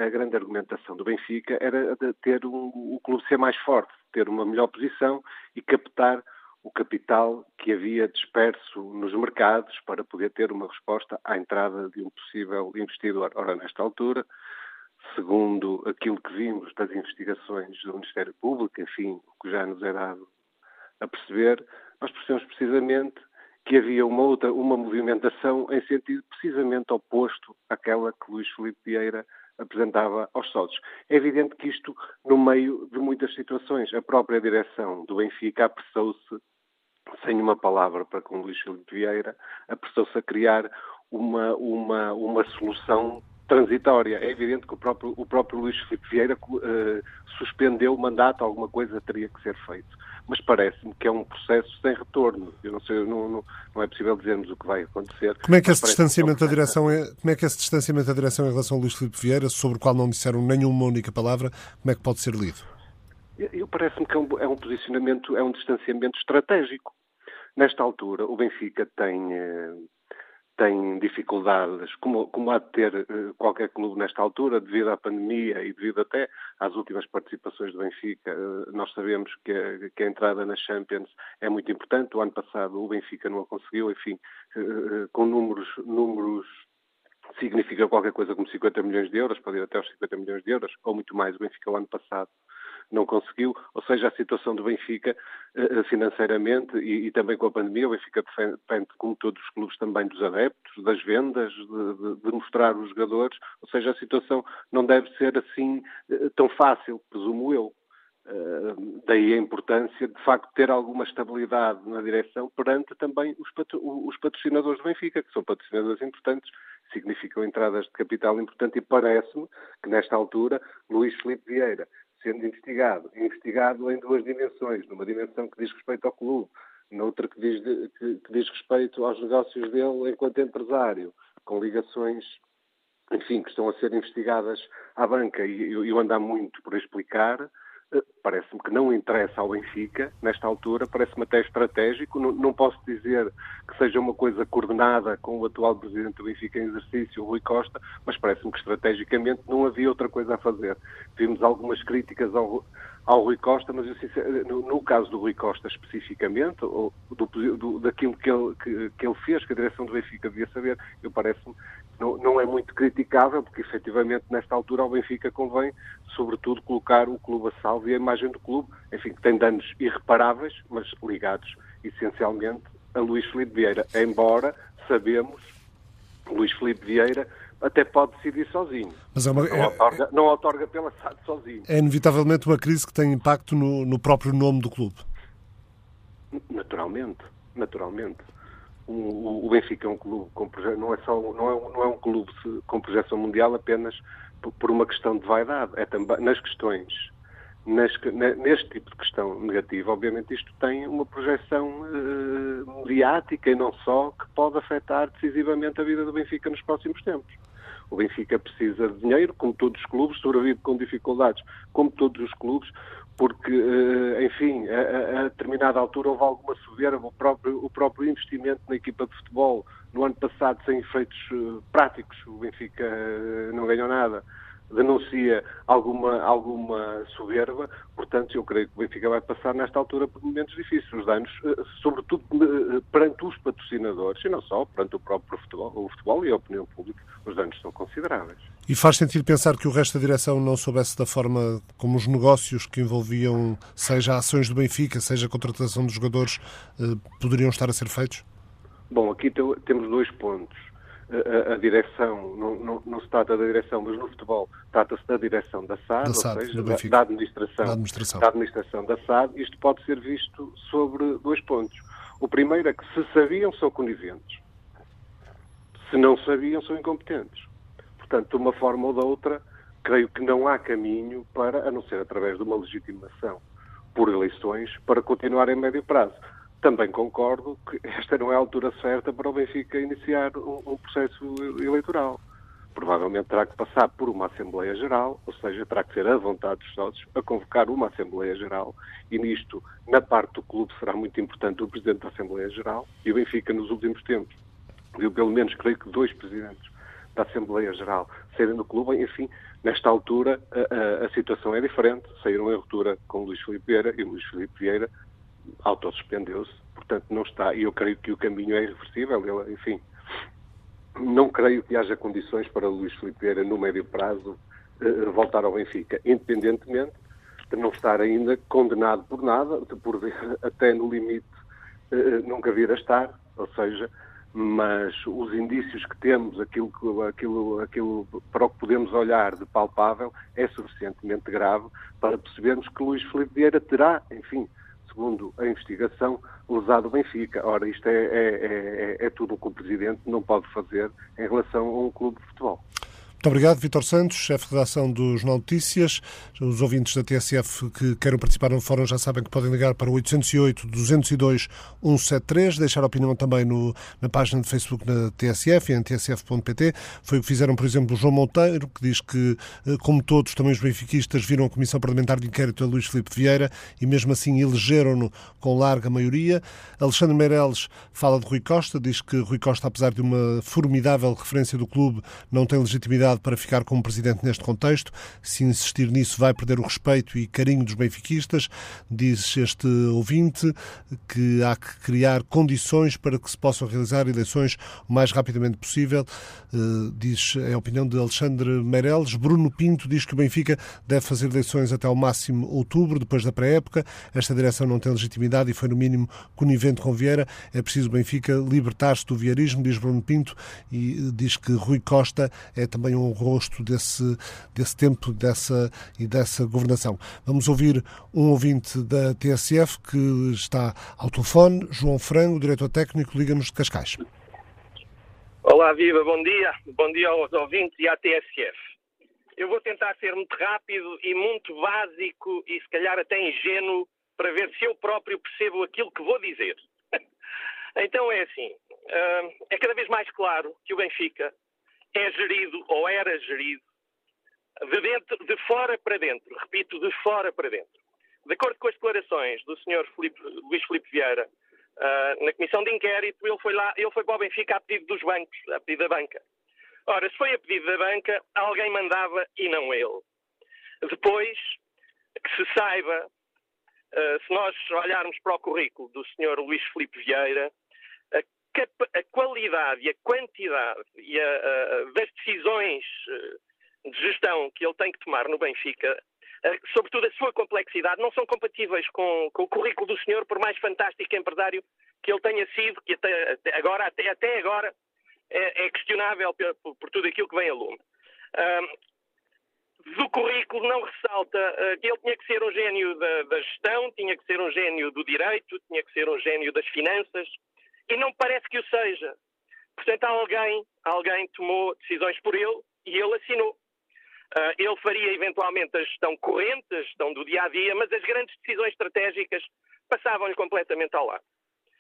do Benfica era de ter o clube ser mais forte, ter uma melhor posição e captar o capital que havia disperso nos mercados para poder ter uma resposta à entrada de um possível investidor. Ora, nesta altura, segundo aquilo que vimos das investigações do Ministério Público, enfim, o que já nos é dado a perceber, nós percebemos precisamente que havia uma movimentação em sentido precisamente oposto àquela que Luís Filipe Vieira apresentava aos sócios. É evidente que isto, no meio de muitas situações, a própria direção do Benfica apressou-se, sem uma palavra para com Luís Filipe Vieira, apressou-se a criar uma solução transitória. É evidente que o próprio Luís Filipe Vieira suspendeu o mandato, alguma coisa teria que ser feito. Mas parece-me que é um processo sem retorno. Eu não sei, não é possível dizermos o que vai acontecer. Como é que esse distanciamento da direção em relação a Luís Filipe Vieira, sobre o qual não disseram nenhuma única palavra, como é que pode ser lido? Eu parece-me que é um posicionamento, é um distanciamento estratégico. Nesta altura, o Benfica tem dificuldades, como há de ter qualquer clube nesta altura, devido à pandemia e devido até às últimas participações do Benfica. Nós sabemos que a entrada na Champions é muito importante. O ano passado o Benfica não a conseguiu, enfim, com números significa qualquer coisa como 50 milhões de euros, pode ir até aos 50 milhões de euros, ou muito mais. O Benfica o ano passado não conseguiu, ou seja, a situação do Benfica financeiramente e também com a pandemia, o Benfica depende, como todos os clubes, também dos adeptos, das vendas, de mostrar os jogadores, ou seja, a situação não deve ser assim tão fácil, presumo eu. Daí a importância de facto ter alguma estabilidade na direção perante também os patrocinadores do Benfica, que são patrocinadores importantes, significam entradas de capital importante, e parece-me que nesta altura Luís Filipe Vieira, sendo investigado em duas dimensões, numa dimensão que diz respeito ao clube, noutra que diz respeito aos negócios dele enquanto empresário, com ligações, enfim, que estão a ser investigadas à banca, e eu ando muito por explicar. Parece-me que não interessa ao Benfica, nesta altura, parece-me até estratégico. Não posso dizer que seja uma coisa coordenada com o atual presidente do Benfica em exercício, o Rui Costa, mas parece-me que estrategicamente não havia outra coisa a fazer. Vimos algumas críticas ao Rui Costa, mas no caso do Rui Costa especificamente, ou daquilo que ele fez, que a direção do Benfica devia saber, parece-me não é muito criticável, porque efetivamente nesta altura ao Benfica convém, sobretudo, colocar o clube a salvo e a imagem do clube, enfim, que tem danos irreparáveis, mas ligados essencialmente a Luís Filipe Vieira, embora sabemos que Luís Filipe Vieira até pode decidir sozinho. Mas não outorga pela SAD sozinho. É inevitavelmente uma crise que tem impacto no próprio nome do clube. Naturalmente. o Benfica é um clube com não é um clube com projeção mundial apenas por uma questão de vaidade, é também nas questões, neste tipo de questão negativa, obviamente isto tem uma projeção mediática e não só, que pode afetar decisivamente a vida do Benfica nos próximos tempos. O Benfica precisa de dinheiro, como todos os clubes, sobrevive com dificuldades, como todos os clubes, porque, enfim, a determinada altura houve alguma soberba, o próprio investimento na equipa de futebol no ano passado sem efeitos práticos, o Benfica não ganhou nada, denuncia alguma soberba, portanto eu creio que o Benfica vai passar nesta altura por momentos difíceis, os danos, sobretudo perante os patrocinadores, e não só, perante o próprio futebol e a opinião pública, os danos são consideráveis. E faz sentido pensar que o resto da direção não soubesse da forma como os negócios que envolviam, seja ações do Benfica, seja a contratação dos jogadores, poderiam estar a ser feitos? Bom, aqui temos 2 pontos. A direção, não se trata da direção, mas no futebol trata-se da direção da SAD, ou seja, da administração da SAD. Isto pode ser visto sobre 2 pontos. O primeiro é que se sabiam, são coniventes. Se não sabiam, são incompetentes. Portanto, de uma forma ou de outra, creio que não há caminho para, a não ser através de uma legitimação por eleições, para continuar em médio prazo. Também concordo que esta não é a altura certa para o Benfica iniciar um processo eleitoral. Provavelmente terá que passar por uma Assembleia Geral, ou seja, terá que ser a vontade dos sócios a convocar uma Assembleia Geral, e nisto, na parte do clube, será muito importante o Presidente da Assembleia Geral, e o Benfica, nos últimos tempos, eu pelo menos creio que 2 Presidentes da Assembleia Geral saírem do clube. Enfim, nesta altura a situação é diferente, saíram em ruptura com o Luís Filipe Vieira, e o Luís Filipe Vieira autossuspendeu-se, portanto não está, e eu creio que o caminho é irreversível. Ele, enfim, não creio que haja condições para o Luís Filipe Vieira no médio prazo voltar ao Benfica, independentemente de não estar ainda condenado por nada, até no limite nunca vir a estar, ou seja, mas os indícios que temos, aquilo para o que podemos olhar de palpável, é suficientemente grave para percebermos que Luís Filipe Vieira terá, enfim, segundo a investigação, lesado o Benfica. Ora, isto é tudo o que o Presidente não pode fazer em relação a um clube de futebol. Muito obrigado, Vítor Santos, chefe de redação do Jornal Notícias. Os ouvintes da TSF que queiram participar no fórum já sabem que podem ligar para o 808-202-173, deixar a opinião também na página de Facebook da TSF e em tsf.pt. Foi o que fizeram, por exemplo, o João Monteiro, que diz que, como todos, também os benfiquistas viram a Comissão Parlamentar de Inquérito a Luís Filipe Vieira e mesmo assim elegeram-no com larga maioria. Alexandre Meireles fala de Rui Costa, diz que Rui Costa, apesar de uma formidável referência do clube, não tem legitimidade para ficar como presidente neste contexto. Se insistir nisso, vai perder o respeito e carinho dos benfiquistas. Diz este ouvinte que há que criar condições para que se possam realizar eleições o mais rapidamente possível. Diz a opinião de Alexandre Meireles. Bruno Pinto diz que o Benfica deve fazer eleições até ao máximo outubro, depois da pré-época. Esta direção não tem legitimidade e foi, no mínimo, conivente com Vieira. É preciso o Benfica libertar-se do vieirismo, diz Bruno Pinto, e diz que Rui Costa é também um rosto desse tempo dessa governação. Vamos ouvir um ouvinte da TSF que está ao telefone, João Frango, diretor técnico, Liga-nos de Cascais. Olá, viva, bom dia. Bom dia aos ouvintes e à TSF. Eu vou tentar ser muito rápido e muito básico e se calhar até ingênuo para ver se eu próprio percebo aquilo que vou dizer. Então é assim, é cada vez mais claro que o Benfica é gerido, ou era gerido, de fora para dentro. Repito, de fora para dentro. De acordo com as declarações do Sr. Luís Filipe Vieira, na Comissão de Inquérito, ele foi para o Benfica a pedido dos bancos, a pedido da banca. Ora, se foi a pedido da banca, alguém mandava e não ele. Depois, que se saiba, se nós olharmos para o currículo do Sr. Luís Filipe Vieira, a qualidade e a quantidade das decisões de gestão que ele tem que tomar no Benfica, sobretudo a sua complexidade, não são compatíveis com o currículo do senhor, por mais fantástico empresário que ele tenha sido, que até agora é questionável por tudo aquilo que vem a lume. Do currículo não ressalta que ele tinha que ser um gênio da gestão, tinha que ser um gênio do direito, tinha que ser um gênio das finanças, e não parece que o seja. Portanto, alguém tomou decisões por ele e ele assinou. Ele faria eventualmente a gestão corrente, a gestão do dia-a-dia, mas as grandes decisões estratégicas passavam-lhe completamente ao lado.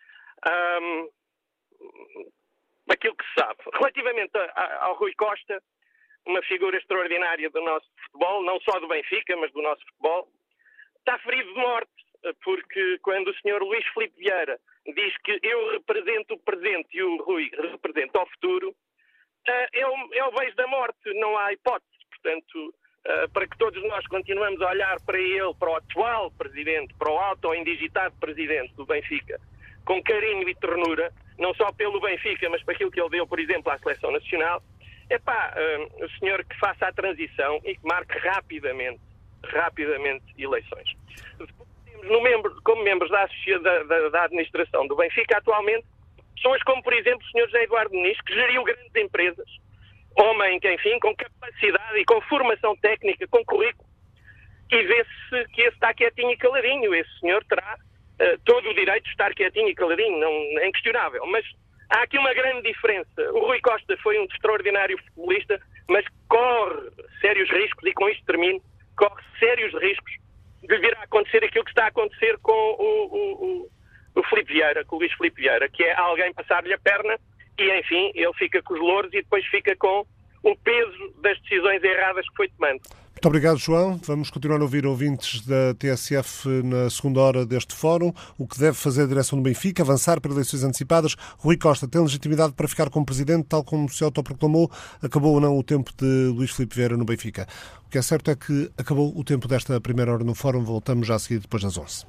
Aquilo que se sabe. Relativamente ao Rui Costa, uma figura extraordinária do nosso futebol, não só do Benfica, mas do nosso futebol, está ferido de morte, porque quando o Sr. Luís Filipe Vieira diz que eu represento o presente e o Rui representa o futuro, é o beijo da morte, não há hipótese. Portanto, para que todos nós continuemos a olhar para ele, para o atual presidente, para o auto-indigitado presidente do Benfica, com carinho e ternura, não só pelo Benfica, mas para aquilo que ele deu, por exemplo, à Seleção Nacional, o senhor que faça a transição e que marque rapidamente eleições. Temos como membros da administração do Benfica atualmente pessoas como, por exemplo, o Sr. José Eduardo Muniz, que geriu grandes empresas, homem que, enfim, com capacidade e com formação técnica, com currículo, e vê-se que esse está quietinho e caladinho. Esse senhor terá todo o direito de estar quietinho e caladinho, não é inquestionável. Mas há aqui uma grande diferença. O Rui Costa foi um extraordinário futebolista, mas corre sérios riscos, e com isto termino, corre sérios riscos de vir a acontecer aquilo que está a acontecer com o Filipe Vieira, com o Luís Filipe Vieira, que é alguém passar-lhe a perna e, enfim, ele fica com os louros e depois fica com o peso das decisões erradas que foi tomando. Muito obrigado, João. Vamos continuar a ouvir ouvintes da TSF na segunda hora deste fórum. O que deve fazer a direção do Benfica? Avançar para eleições antecipadas? Rui Costa tem legitimidade para ficar como presidente, tal como se autoproclamou? Acabou ou não o tempo de Luís Filipe Vieira no Benfica? O que é certo é que acabou o tempo desta primeira hora no fórum. Voltamos já a seguir depois das 11.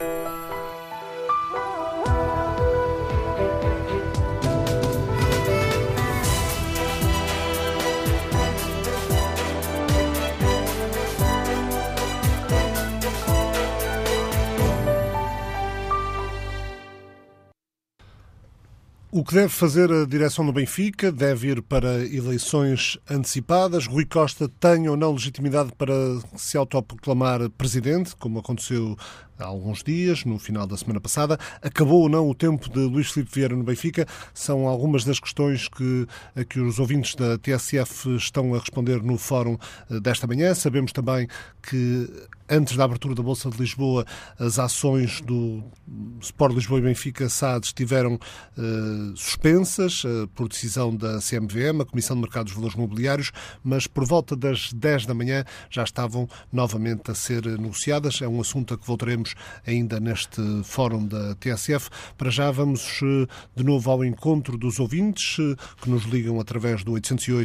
O que deve fazer a direção do Benfica? Deve ir para eleições antecipadas. Rui Costa tem ou não legitimidade para se autoproclamar presidente, como aconteceu há alguns dias, no final da semana passada. Acabou ou não o tempo de Luís Filipe Vieira no Benfica? São algumas das questões que os ouvintes da TSF estão a responder no fórum desta manhã. Sabemos também que, antes da abertura da Bolsa de Lisboa, as ações do Sport Lisboa e Benfica SAD estiveram suspensas por decisão da CMVM, a Comissão de Mercados de Valores Mobiliários, mas por volta das 10 da manhã já estavam novamente a ser negociadas. É um assunto a que voltaremos ainda neste fórum da TSF. Para já vamos de novo ao encontro dos ouvintes que nos ligam através do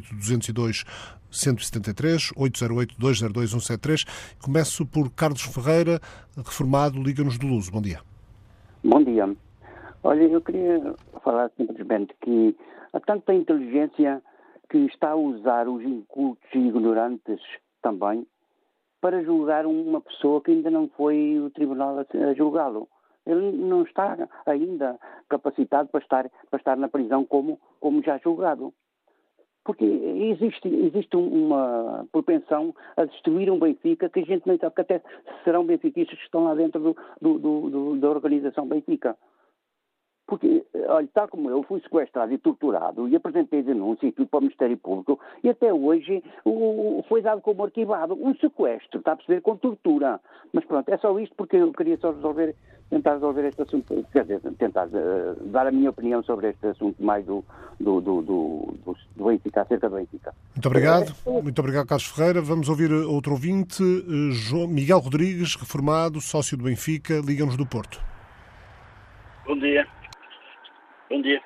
808-202-173, 808-202-173. Começo por Carlos Ferreira, reformado, Liga-nos do Luso. Bom dia. Bom dia. Olha, eu queria falar simplesmente que há tanta inteligência que está a usar os incultos e ignorantes também para julgar uma pessoa que ainda não foi o tribunal a julgá-lo. Ele não está ainda capacitado para estar na prisão como já julgado. Porque existe uma propensão a destruir um Benfica que a gente não sabe, que até serão benfiquistas que estão lá dentro da organização Benfica. Porque, olha, tal como eu fui sequestrado e torturado e apresentei denúncia e tudo para o Ministério Público e até hoje foi dado como arquivado um sequestro, está a perceber, com tortura. Mas pronto, é só isto porque eu queria só tentar resolver este assunto, quer dizer, tentar dar a minha opinião sobre este assunto mais do Benfica, acerca do Benfica. Muito obrigado. Muito obrigado, Carlos Ferreira. Vamos ouvir outro ouvinte, Miguel Rodrigues, reformado, sócio do Benfica, Liga-nos do Porto. Bom dia. Bom dia.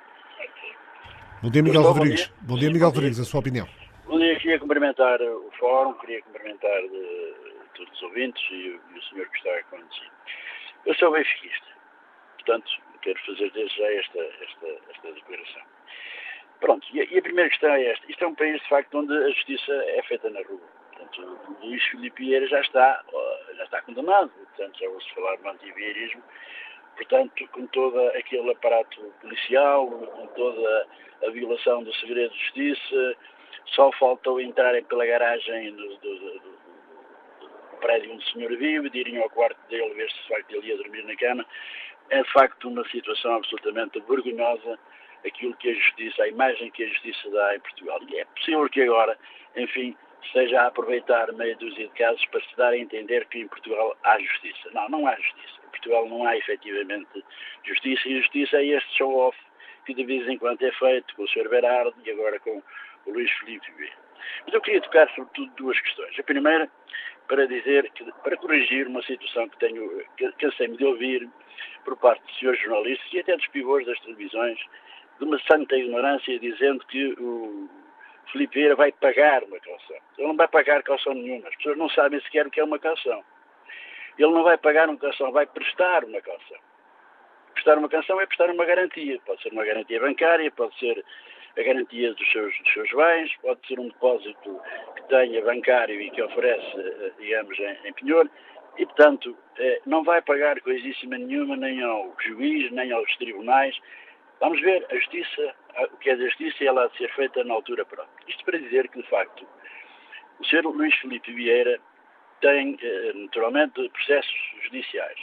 Bom dia, Miguel Rodrigues. Bom dia, Miguel Rodrigues, a sua opinião. Bom dia, queria cumprimentar o fórum, queria cumprimentar todos os ouvintes e o senhor que está conhecido. Eu sou benfiquista, portanto, quero fazer desde já esta declaração. Pronto, e a primeira questão é esta. Isto é um país, de facto, onde a justiça é feita na rua. Portanto, o Luís Filipe Vieira já está condenado, portanto, já ouço falar no antivierismo. Portanto, com todo aquele aparato policial, com toda a violação do segredo de justiça, só faltou entrarem pela garagem do prédio onde o senhor vive, irem ao quarto dele, ver se de facto ele ia dormir na cama, É de facto uma situação absolutamente vergonhosa aquilo que a Justiça, a imagem que a Justiça dá em Portugal. E é possível que agora, enfim, esteja a aproveitar meia dúzia de casos para se dar a entender que em Portugal há justiça. Não, não há justiça. Em Portugal não há efetivamente justiça, e a justiça é este show-off que de vez em quando é feito com o Sr. Berardo e agora com o Luís Filipe Vieira. Mas eu queria tocar sobretudo duas questões. A primeira, para dizer que, para corrigir uma situação que cansei-me de ouvir por parte de senhores jornalistas e até dos pivôs das televisões, de uma santa ignorância, dizendo que o Filipe Vieira vai pagar uma calção. Ele não vai pagar calção nenhuma. As pessoas não sabem sequer o que é uma calção. Ele não vai pagar uma calção, vai prestar uma calção. Prestar uma calção é prestar uma garantia. Pode ser uma garantia bancária, pode ser a garantia dos seus bens, pode ser um depósito que tenha bancário e que oferece, digamos, em penhor. E, portanto, não vai pagar coisíssima nenhuma, nem ao juiz, nem aos tribunais. Vamos ver, a justiça, o que é da justiça, ela há de ser feita na altura própria. Isto para dizer que, de facto, o Sr. Luís Filipe Vieira tem, naturalmente, processos judiciais,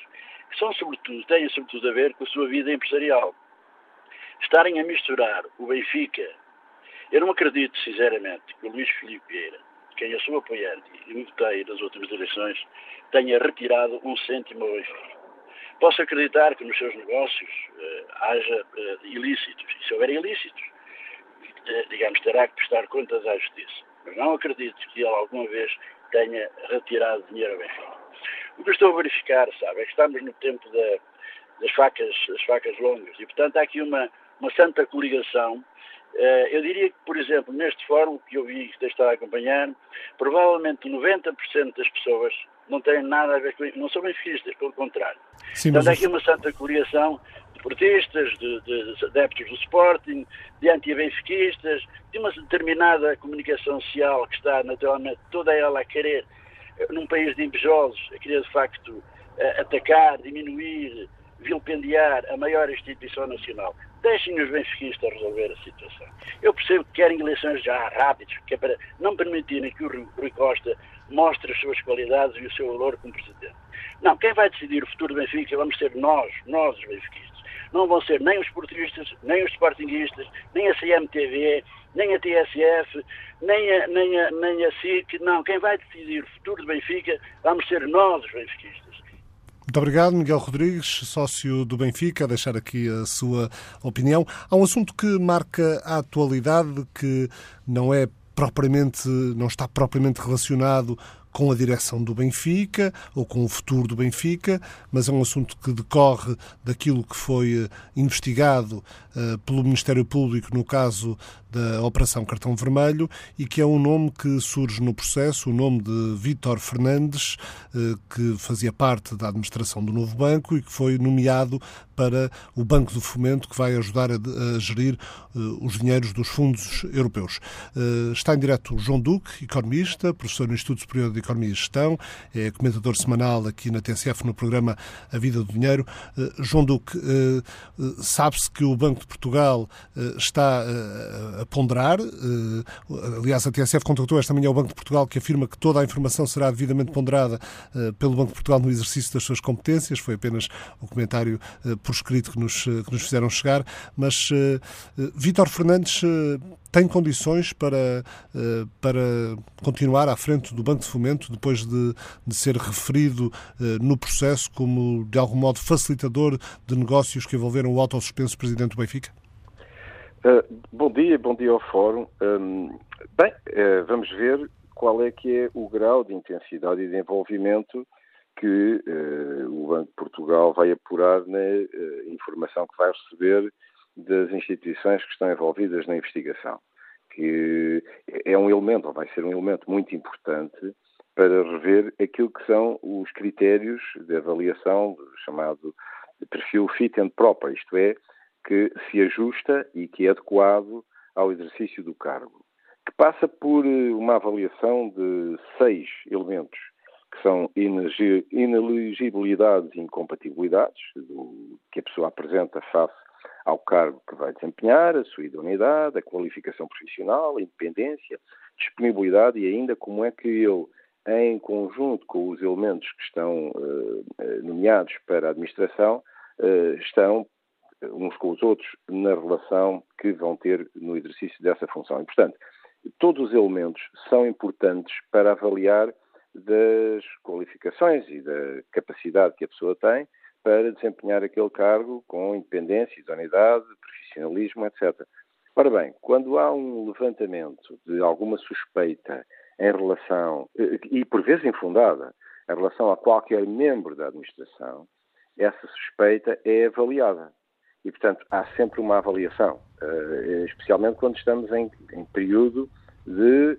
que têm sobretudo a ver com a sua vida empresarial. Estarem a misturar o Benfica, eu não acredito, sinceramente, que o Luís Filipe Vieira, quem eu sou apoiante e me votei nas últimas eleições, tenha retirado um cêntimo ao Benfica. Posso acreditar que nos seus negócios haja ilícitos. E se houver ilícitos, digamos, terá que prestar contas à justiça. Mas não acredito que ele alguma vez tenha retirado dinheiro ao Benfica. O que eu estou a verificar, sabe, é que estamos no tempo das facas longas. E, portanto, há aqui uma santa coligação. Eu diria que, por exemplo, neste fórum que eu vi, que está a acompanhar, provavelmente 90% das pessoas não têm nada a ver com isso, não são benfiquistas, pelo contrário. Sim, portanto, há aqui uma santa coligação de portistas, de adeptos do Sporting, de anti-benfiquistas, de uma determinada comunicação social que está, naturalmente, toda ela a querer, num país de invejosos, a querer, de facto, atacar, diminuir, vilipendiar a maior instituição nacional. Deixem os benfiquistas resolver a situação. Eu percebo que querem eleições já rápidas, que é para não permitirem que o Rui Costa mostre as suas qualidades e o seu valor como presidente. Não, quem vai decidir o futuro do Benfica vamos ser nós os benfiquistas. Não vão ser nem os portistas, nem os sportinguistas, nem a CMTV, nem a TSF, nem a SIC. Não, quem vai decidir o futuro do Benfica vamos ser nós os benfiquistas. Muito obrigado, Miguel Rodrigues, sócio do Benfica, a deixar aqui a sua opinião. Há um assunto que marca a atualidade, que não está propriamente relacionado com a direção do Benfica ou com o futuro do Benfica, mas é um assunto que decorre daquilo que foi investigado pelo Ministério Público no caso da Operação Cartão Vermelho e que é um nome que surge no processo, o nome de Vítor Fernandes, que fazia parte da administração do novo banco e que foi nomeado para o Banco do Fomento, que vai ajudar a gerir os dinheiros dos fundos europeus. Está em direto o João Duque, economista, professor no Instituto Superior de Economia e Gestão, é comentador semanal aqui na TSF no programa A Vida do Dinheiro. João Duque, sabe-se que o Banco de Portugal está a ponderar, aliás a TSF contactou esta manhã o Banco de Portugal, que afirma que toda a informação será devidamente ponderada pelo Banco de Portugal no exercício das suas competências. Foi apenas o comentário por escrito que nos fizeram chegar, mas Vítor Fernandes tem condições para continuar à frente do Banco de Fomento depois de ser referido no processo como, de algum modo, facilitador de negócios que envolveram o autossuspenso presidente do Benfica? Bom dia ao Fórum. Vamos ver qual é que é o grau de intensidade e de envolvimento que o Banco de Portugal vai apurar na informação que vai receber das instituições que estão envolvidas na investigação, que é um elemento, ou vai ser um elemento muito importante para rever aquilo que são os critérios de avaliação do chamado perfil fit and proper, isto é, que se ajusta e que é adequado ao exercício do cargo, que passa por uma avaliação de 6 elementos, que são inelegibilidades e incompatibilidades que a pessoa apresenta face ao cargo que vai desempenhar, a sua idoneidade, a qualificação profissional, a independência, disponibilidade e ainda como é que ele, em conjunto com os elementos que estão nomeados para a administração, estão uns com os outros na relação que vão ter no exercício dessa função. E, portanto, todos os elementos são importantes para avaliar das qualificações e da capacidade que a pessoa tem para desempenhar aquele cargo com independência, idoneidade, profissionalismo, etc. Ora bem, quando há um levantamento de alguma suspeita em relação, e por vezes infundada, em relação a qualquer membro da administração, essa suspeita é avaliada. E, portanto, há sempre uma avaliação, especialmente quando estamos em período de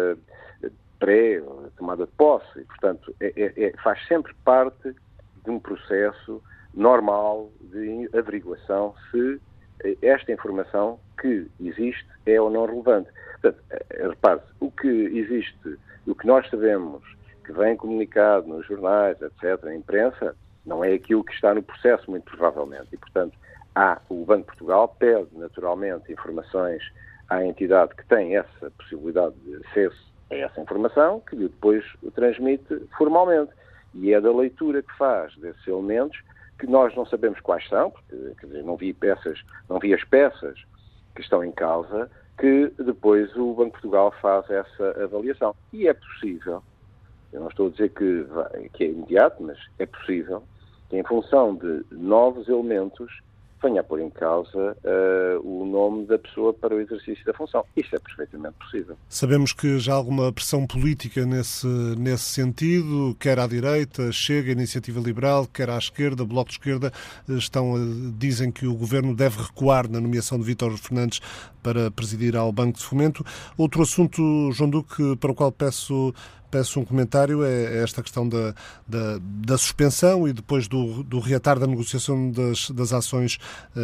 pré-tomada de posse. E, portanto, faz sempre parte de um processo normal de averiguação se esta informação que existe é ou não relevante. Portanto, repare-se, o que existe, o que nós sabemos que vem comunicado nos jornais, etc., na imprensa, não é aquilo que está no processo, muito provavelmente. E, portanto, o Banco de Portugal pede, naturalmente, informações à entidade que tem essa possibilidade de acesso a essa informação, que depois o transmite formalmente. E é da leitura que faz desses elementos que nós não sabemos quais são, porque quer dizer, não vi as peças que estão em causa, que depois o Banco de Portugal faz essa avaliação. E é possível, eu não estou a dizer que é imediato, mas é possível que, em função de novos elementos, venha a pôr em causa o nome da pessoa para o exercício da função. Isso é perfeitamente possível. Sabemos que já há alguma pressão política nesse sentido, quer à direita, Chega, Iniciativa Liberal, quer à esquerda, Bloco de Esquerda, dizem que o Governo deve recuar na nomeação de Vítor Fernandes para presidir ao Banco de Fomento. Outro assunto, João Duque, para o qual peço um comentário, é esta questão da suspensão e depois do reatar da negociação das ações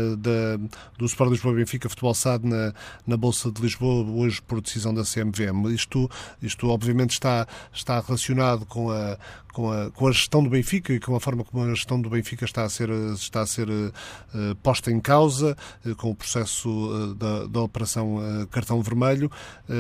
do Sport Lisboa Benfica Futebol SAD na Bolsa de Lisboa, hoje por decisão da CMVM. Isto obviamente está relacionado com a gestão do Benfica e com a forma como a gestão do Benfica está a ser posta em causa, com o processo da Operação Cartão Vermelho.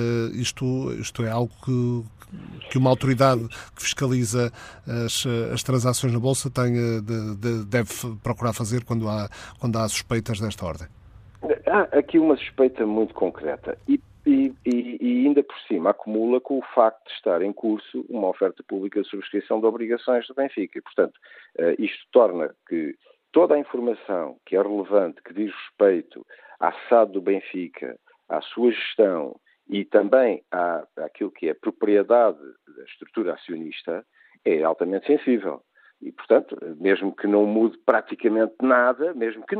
Isto é algo que uma autoridade que fiscaliza as transações na Bolsa deve procurar fazer quando há suspeitas desta ordem. Há aqui uma suspeita muito concreta e ainda por cima acumula com o facto de estar em curso uma oferta pública de subscrição de obrigações do Benfica. E, portanto, isto torna que toda a informação que é relevante, que diz respeito à SAD do Benfica, à sua gestão e também àquilo que é propriedade da estrutura acionista, é altamente sensível. E, portanto, mesmo que não mude praticamente nada,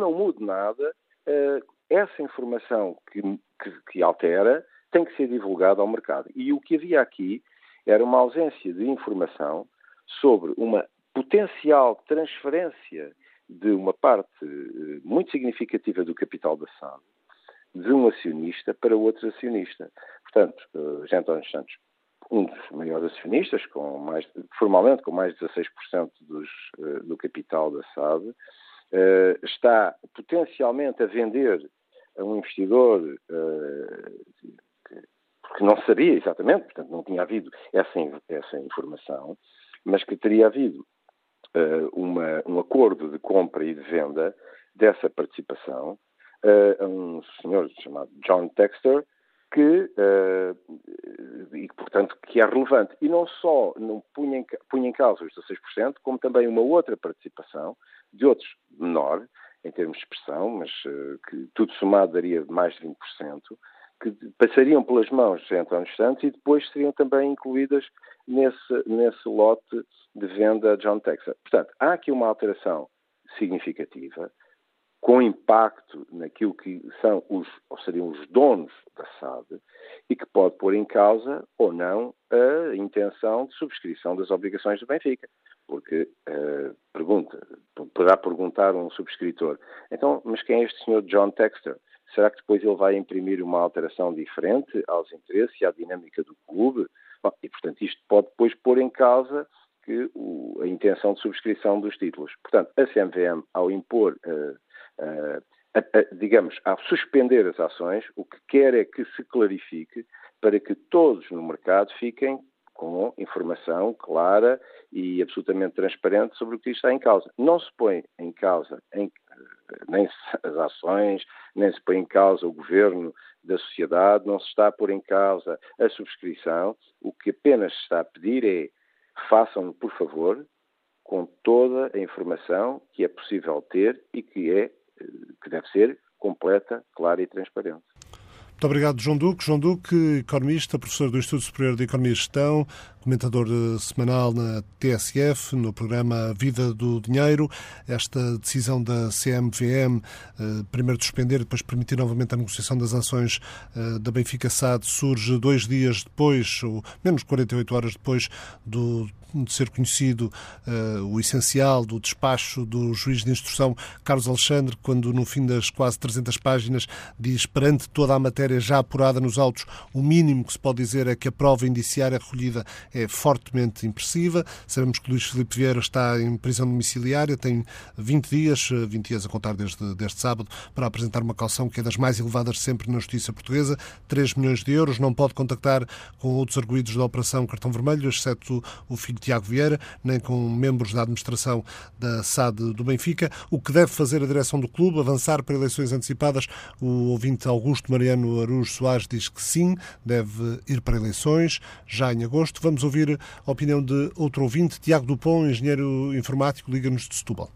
essa informação que altera tem que ser divulgada ao mercado. E o que havia aqui era uma ausência de informação sobre uma potencial transferência de uma parte muito significativa do capital da SAD de um acionista para outro acionista. Portanto, José António Santos, um dos maiores acionistas, formalmente com mais de 16% do capital da SAD, está potencialmente a vender a um investidor que não sabia exatamente, portanto não tinha havido essa informação, mas que teria havido um acordo de compra e de venda dessa participação a um senhor chamado John Textor, portanto, que é relevante. E não só não punha em causa os 16%, como também uma outra participação de outros menor, em termos de expressão, mas que tudo somado daria mais de 20%, que passariam pelas mãos de António Santos e depois seriam também incluídas nesse lote de venda a John Textor. Portanto, há aqui uma alteração significativa, com impacto naquilo que seriam os donos da SAD e que pode pôr em causa ou não a intenção de subscrição das obrigações do Benfica. Porque, poderá perguntar um subscritor, então, mas quem é este senhor John Textor? Será que depois ele vai imprimir uma alteração diferente aos interesses e à dinâmica do clube? Bom, e, portanto, isto pode depois pôr em causa a intenção de subscrição dos títulos. Portanto, a CMVM, ao impor digamos, a suspender as ações, o que quer é que se clarifique para que todos no mercado fiquem com informação clara e absolutamente transparente sobre o que está em causa. Não se põe em causa nem as ações, nem se põe em causa o governo da sociedade, não se está a pôr em causa a subscrição. O que apenas se está a pedir é façam-no, por favor, com toda a informação que é possível ter e que deve ser completa, clara e transparente. Muito obrigado, João Duque. João Duque, economista, professor do Instituto Superior de Economia e Gestão, comentador semanal na TSF, no programa Vida do Dinheiro. Esta decisão da CMVM, primeiro de suspender e depois permitir novamente a negociação das ações da Benfica SAD, surge 2 dias depois, ou menos 48 horas depois de ser conhecido o essencial do despacho do juiz de instrução Carlos Alexandre, quando no fim das quase 300 páginas diz, perante toda a matéria já apurada nos autos, o mínimo que se pode dizer é que a prova indiciária recolhida é fortemente impressiva. Sabemos que Luís Filipe Vieira está em prisão domiciliária, tem 20 dias a contar deste sábado, para apresentar uma caução que é das mais elevadas sempre na justiça portuguesa, 3 milhões de euros, não pode contactar com outros arguidos da Operação Cartão Vermelho, exceto o filho Tiago Vieira, nem com membros da administração da SAD do Benfica. O que deve fazer a direção do clube? Avançar para eleições antecipadas? O ouvinte Augusto Mariano Araújo Soares diz que sim, deve ir para eleições, já em agosto. Vamos ouvir a opinião de outro ouvinte, Tiago Dupont, engenheiro informático, liga-nos de Setúbal.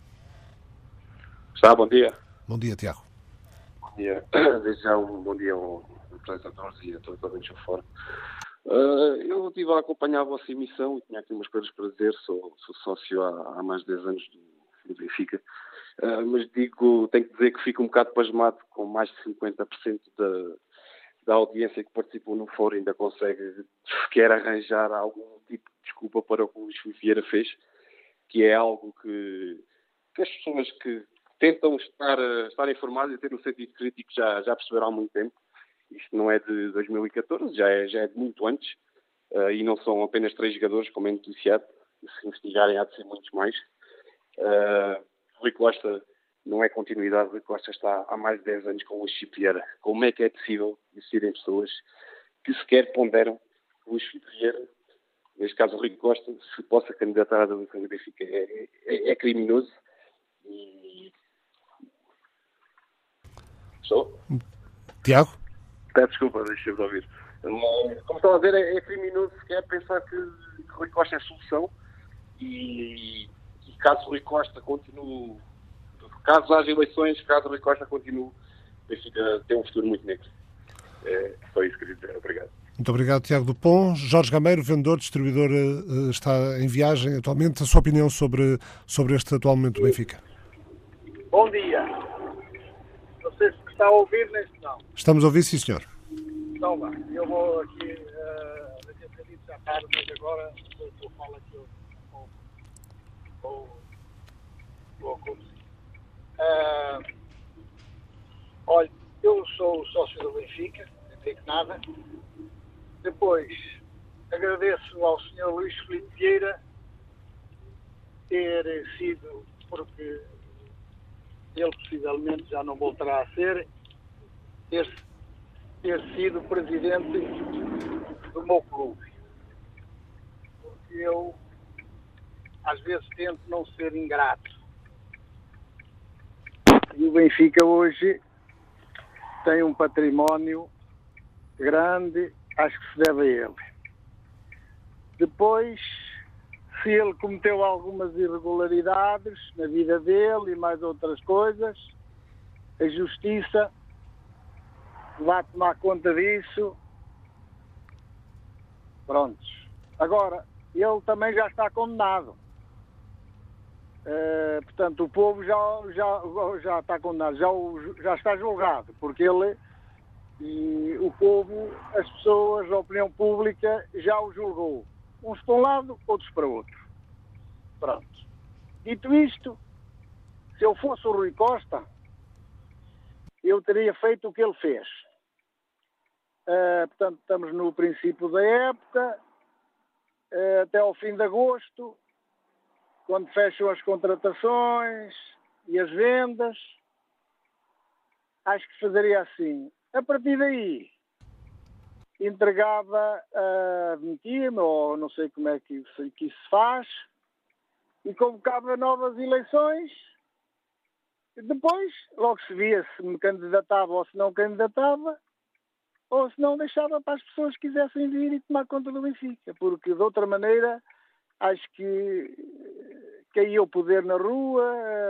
Bom dia. Bom dia, Tiago. Bom dia. Desde já um bom dia aos apresentadores e a todos os ouvintes do fórum. Eu estive a acompanhar a vossa emissão e tinha aqui umas coisas para dizer. Sou sócio há mais de 10 anos do Benfica, mas tenho que dizer que fico um bocado pasmado com mais de 50% da audiência que participou no fórum ainda consegue sequer arranjar algum tipo de desculpa para o que o Luís Filipe Vieira fez, que é algo que as pessoas que tentam estar informadas e ter um sentido crítico já perceberam há muito tempo. Isto não é de 2014, já é de muito antes, e não são apenas 3 jogadores, como é noticiado. Se investigarem, há de ser muitos mais. Rui Costa não é continuidade. Rui Costa está há mais de 10 anos com o Luís Filipe Vieira. Como é que é possível existirem pessoas que sequer ponderam o Luís Filipe Vieira, neste caso o Rui Costa, se possa candidatar às eleições do Benfica? É criminoso. Estou? Tiago? Peço desculpa, deixei-me de ouvir. Como estão a ver, é criminoso sequer pensar que Rui Costa é a solução e caso Rui Costa continue, caso haja eleições, caso Rui Costa continue, Benfica tem um futuro muito negro. Foi isso que queria dizer. Obrigado. Muito obrigado, Tiago Dupont. Jorge Gameiro, vendedor, distribuidor, está em viagem atualmente. A sua opinião sobre este atual momento do Benfica? Bom dia. Não sei se está a ouvir neste não. Estamos a ouvir, sim, senhor. Então vá, eu vou aqui daqui a bocadinho já tarde, mas agora eu falo aqui vou conduzir. Olha, eu sou sócio do Benfica, não digo nada. Depois, agradeço ao Sr. Luís Filipe Vieira ter sido, porque ele possivelmente já não voltará a ser, ter sido presidente do meu clube. Porque eu, às vezes, tento não ser ingrato. E o Benfica hoje tem um património grande, acho que se deve a ele. Depois, se ele cometeu algumas irregularidades na vida dele e mais outras coisas, a Justiça vai tomar conta disso. Prontos. Agora, ele também já está condenado. Portanto, o povo já está condenado, já está julgado, porque ele e o povo, as pessoas, a opinião pública já o julgou. Uns para um lado, outros para o outro. Pronto. Dito isto, se eu fosse o Rui Costa, eu teria feito o que ele fez. Portanto, estamos no princípio da época, até ao fim de agosto, quando fecham as contratações e as vendas, acho que fazeria assim. A partir daí, entregava a Ventima, ou não sei como é que isso se faz, e convocava novas eleições. Depois, logo se via se me candidatava ou se não candidatava, ou se não deixava para as pessoas que quisessem vir e tomar conta do Benfica, porque de outra maneira acho que caía o poder na rua,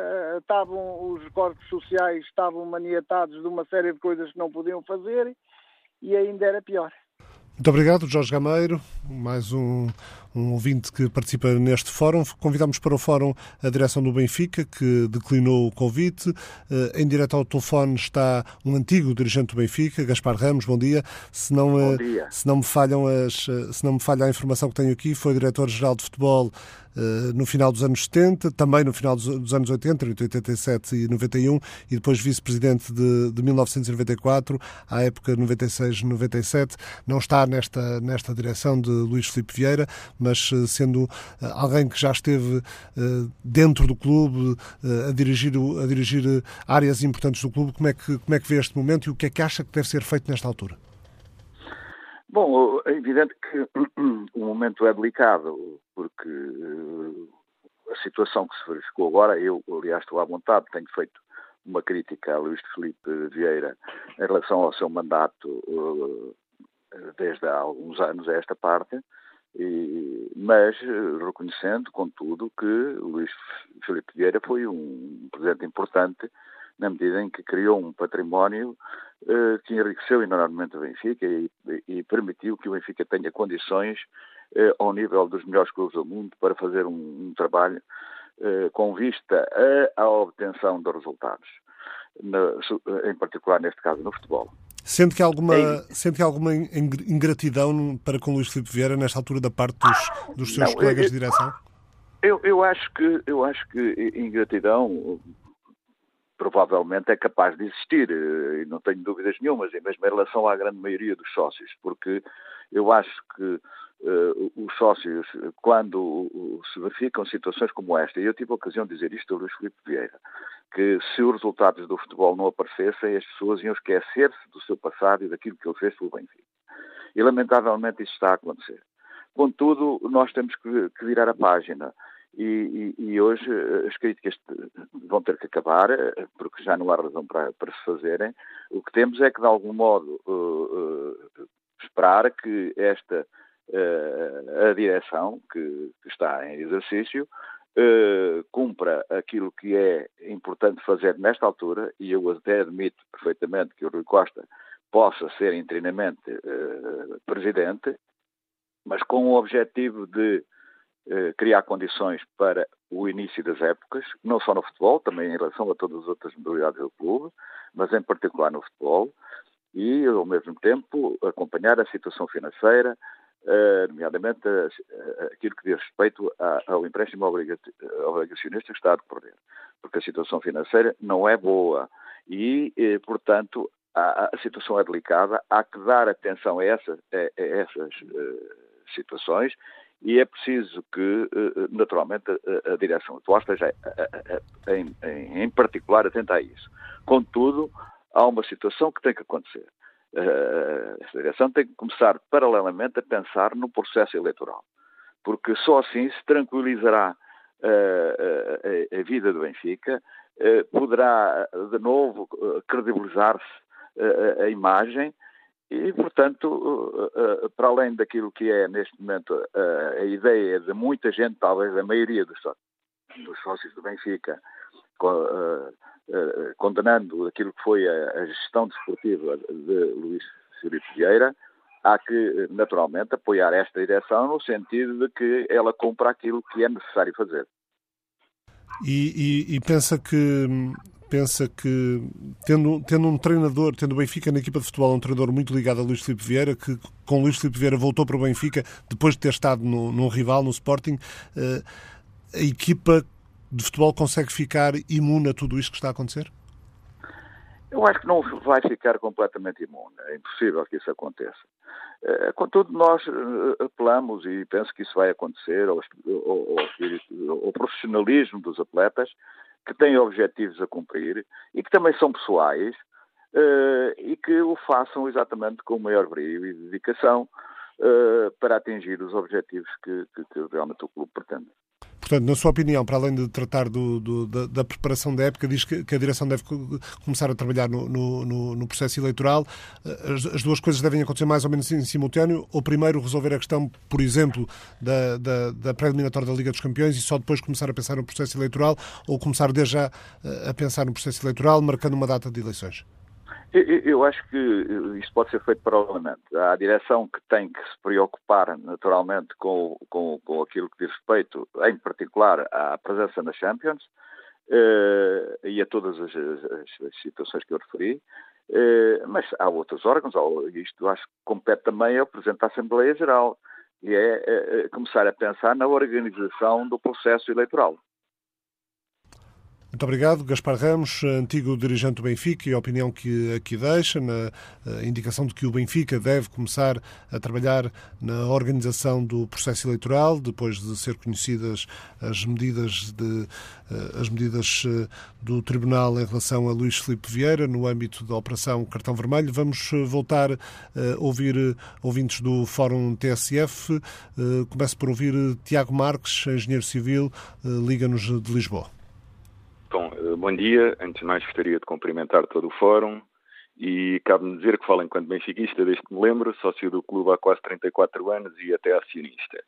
os cortes sociais estavam maniatados de uma série de coisas que não podiam fazer e ainda era pior. Muito obrigado, Jorge Gameiro, mais um ouvinte que participa neste fórum. Convidamos para o fórum a direção do Benfica, que declinou o convite. Em direto ao telefone está um antigo dirigente do Benfica, Gaspar Ramos. Bom dia. Bom dia. Se não me falha a informação que tenho aqui, foi diretor-geral de futebol no final dos anos 70, também no final dos anos 80, entre 87 e 91, e depois vice-presidente de 1994, à época 96-97. Não está nesta direção de Luís Filipe Vieira, mas sendo alguém que já esteve dentro do clube, a dirigir áreas importantes do clube, como é que vê este momento e o que é que acha que deve ser feito nesta altura? Bom, é evidente que o momento é delicado, porque a situação que se verificou agora, eu, aliás, estou à vontade, tenho feito uma crítica a Luís Filipe Vieira em relação ao seu mandato desde há alguns anos a esta parte, mas reconhecendo, contudo, que Luís Filipe Vieira foi um presidente importante na medida em que criou um património que enriqueceu enormemente o Benfica e permitiu que o Benfica tenha condições ao nível dos melhores clubes do mundo para fazer um trabalho com vista à obtenção de resultados, em particular, neste caso, no futebol. Sente que há alguma ingratidão para com Luís Filipe Vieira nesta altura da parte dos seus colegas de direção? Eu acho que ingratidão provavelmente é capaz de existir, e não tenho dúvidas nenhumas, e mesmo em relação à grande maioria dos sócios, porque eu acho que os sócios, quando se verificam situações como esta, e eu tive a ocasião de dizer isto a Luís Filipe Vieira, que se os resultados do futebol não aparecessem, as pessoas iam esquecer-se do seu passado e daquilo que ele fez pelo Benfica. E lamentavelmente isso está a acontecer. Contudo, nós temos que virar a página. E hoje as críticas vão ter que acabar, porque já não há razão para se fazerem. O que temos é que, de algum modo, esperar que a direção que está em exercício cumpra aquilo que é importante fazer nesta altura, e eu até admito perfeitamente que o Rui Costa possa ser interinamente presidente, mas com o objetivo de criar condições para o início das épocas, não só no futebol, também em relação a todas as outras modalidades do clube, mas em particular no futebol, e ao mesmo tempo acompanhar a situação financeira, nomeadamente aquilo que diz respeito ao empréstimo obrigacionista que está a decorrer, porque a situação financeira não é boa e portanto, a situação é delicada, há que dar atenção a essas situações. E é preciso que, naturalmente, a direção atual esteja, em particular, atenta a isso. Contudo, há uma situação que tem que acontecer. Esta direção tem que começar, paralelamente, a pensar no processo eleitoral. Porque só assim se tranquilizará a vida do Benfica, poderá, de novo, credibilizar-se a imagem. E, portanto, para além daquilo que é, neste momento, a ideia de muita gente, talvez a maioria dos sócios do Benfica, condenando aquilo que foi a gestão desportiva de Luís Filipe Vieira, há que, naturalmente, apoiar esta direção no sentido de que ela cumpra aquilo que é necessário fazer. E pensa que tendo um treinador, tendo o Benfica na equipa de futebol, um treinador muito ligado a Luís Filipe Vieira, que com Luís Filipe Vieira voltou para o Benfica depois de ter estado num rival, no Sporting, a equipa de futebol consegue ficar imune a tudo isto que está a acontecer? Eu acho que não vai ficar completamente imune. É impossível que isso aconteça. Contudo, nós apelamos, e penso que isso vai acontecer, ao profissionalismo dos atletas, que têm objetivos a cumprir e que também são pessoais, e que o façam exatamente com o maior brilho e dedicação para atingir os objetivos que realmente o clube pretende. Portanto, na sua opinião, para além de tratar da preparação da época, diz que a direção deve começar a trabalhar no processo eleitoral. As duas coisas devem acontecer mais ou menos em simultâneo, ou primeiro resolver a questão, por exemplo, da pré-eliminatória da Liga dos Campeões e só depois começar a pensar no processo eleitoral, ou começar desde já a pensar no processo eleitoral, marcando uma data de eleições? Eu acho que isto pode ser feito paralelamente. Há a direção que tem que se preocupar naturalmente com aquilo que diz respeito, em particular, à presença na Champions e a todas as situações que eu referi, mas há outros órgãos, isto acho que compete também ao Presidente da Assembleia Geral, e é começar a pensar na organização do processo eleitoral. Muito obrigado, Gaspar Ramos, antigo dirigente do Benfica, e a opinião que aqui deixa, na indicação de que o Benfica deve começar a trabalhar na organização do processo eleitoral, depois de ser conhecidas as medidas do Tribunal em relação a Luís Filipe Vieira, no âmbito da Operação Cartão Vermelho. Vamos voltar a ouvir ouvintes do Fórum TSF. Começo por ouvir Tiago Marques, engenheiro civil, liga-nos de Lisboa. Bom dia. Antes de mais gostaria de cumprimentar todo o Fórum e cabe-me dizer que falo enquanto benfiquista desde que me lembro, sócio do clube há quase 34 anos e até acionista.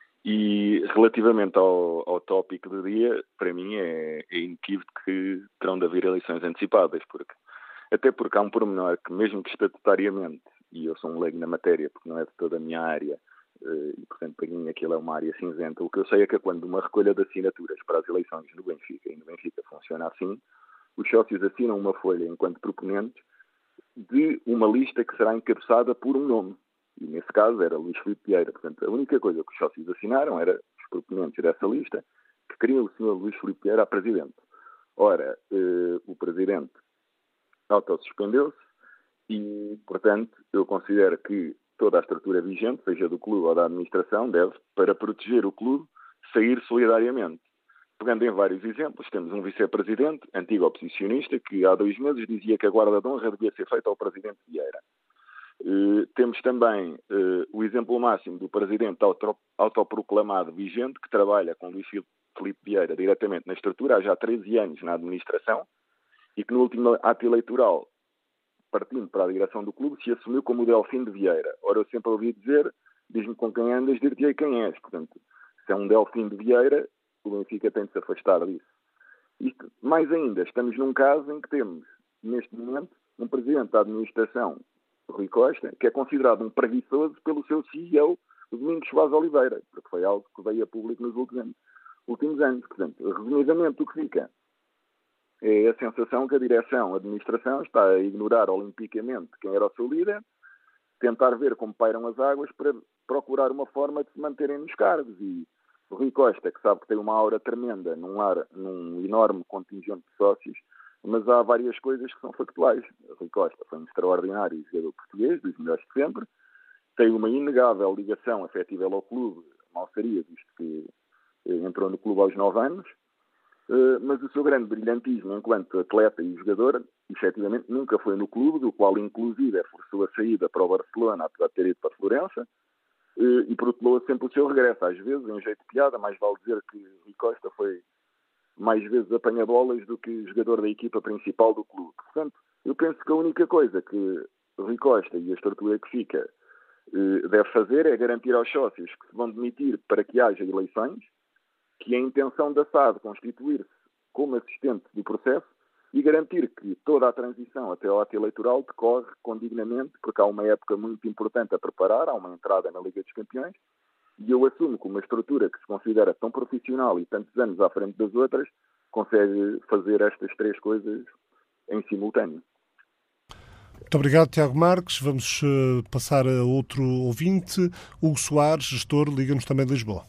E relativamente ao tópico do dia, para mim é inequívoco que terão de haver eleições antecipadas, até porque há um pormenor que mesmo que estatutariamente, e eu sou um leigo na matéria porque não é de toda a minha área, e portanto para mim aquilo é uma área cinzenta, o que eu sei é que quando uma recolha de assinaturas para as eleições no Benfica, e no Benfica funciona assim, os sócios assinam uma folha enquanto proponentes de uma lista que será encabeçada por um nome, e nesse caso era Luís Filipe Vieira. Portanto, a única coisa que os sócios assinaram era os proponentes dessa lista que queriam o Sr. Luís Filipe Vieira a Presidente. Ora, o Presidente autossuspendeu-se e, portanto, eu considero que toda a estrutura vigente, seja do clube ou da administração, deve, para proteger o clube, sair solidariamente. Pegando em vários exemplos, temos um vice-presidente, antigo oposicionista, que há 2 meses dizia que a guarda de honra devia ser feita ao presidente Vieira. Temos também o exemplo máximo do presidente autoproclamado vigente, que trabalha com Luís Filipe Vieira diretamente na estrutura há já 13 anos na administração e que no último ato eleitoral, partindo para a direção do clube, se assumiu como o Delfim de Vieira. Ora, eu sempre ouvi dizer, diz-me com quem andas, dir-te-ei quem és. Portanto, se é um Delfim de Vieira, o Benfica tem de se afastar disso. Isto, mais ainda, estamos num caso em que temos, neste momento, um presidente da administração, Rui Costa, que é considerado um preguiçoso pelo seu CEO, o Domingos Vaz Oliveira, porque foi algo que veio a público nos últimos anos. Portanto, resumidamente, o que fica é a sensação que a direção, a administração, está a ignorar olimpicamente quem era o seu líder, tentar ver como pairam as águas para procurar uma forma de se manterem nos cargos. E o Rui Costa, que sabe que tem uma aura tremenda num enorme contingente de sócios, mas há várias coisas que são factuais. O Rui Costa foi um extraordinário jogador português, dos melhores de sempre, tem uma inegável ligação afetiva ao clube, mal seria, visto que entrou no clube aos 9 anos, mas o seu grande brilhantismo enquanto atleta e jogador, efetivamente, nunca foi no clube, do qual inclusive forçou a saída para o Barcelona, apesar de ter ido para a Florença, e protelou sempre o seu regresso. Às vezes, em jeito de piada, mais vale dizer que Rui Costa foi mais vezes apanha-bolas do que jogador da equipa principal do clube. Portanto, eu penso que a única coisa que Rui Costa e a estrutura que fica deve fazer é garantir aos sócios que se vão demitir para que haja eleições, que a intenção da SAD constituir-se como assistente do processo e garantir que toda a transição até ao ato eleitoral decorre condignamente, porque há uma época muito importante a preparar, há uma entrada na Liga dos Campeões, e eu assumo que uma estrutura que se considera tão profissional e tantos anos à frente das outras consegue fazer estas 3 coisas em simultâneo. Muito obrigado, Tiago Marques. Vamos passar a outro ouvinte, Hugo Soares, gestor, liga-nos também de Lisboa.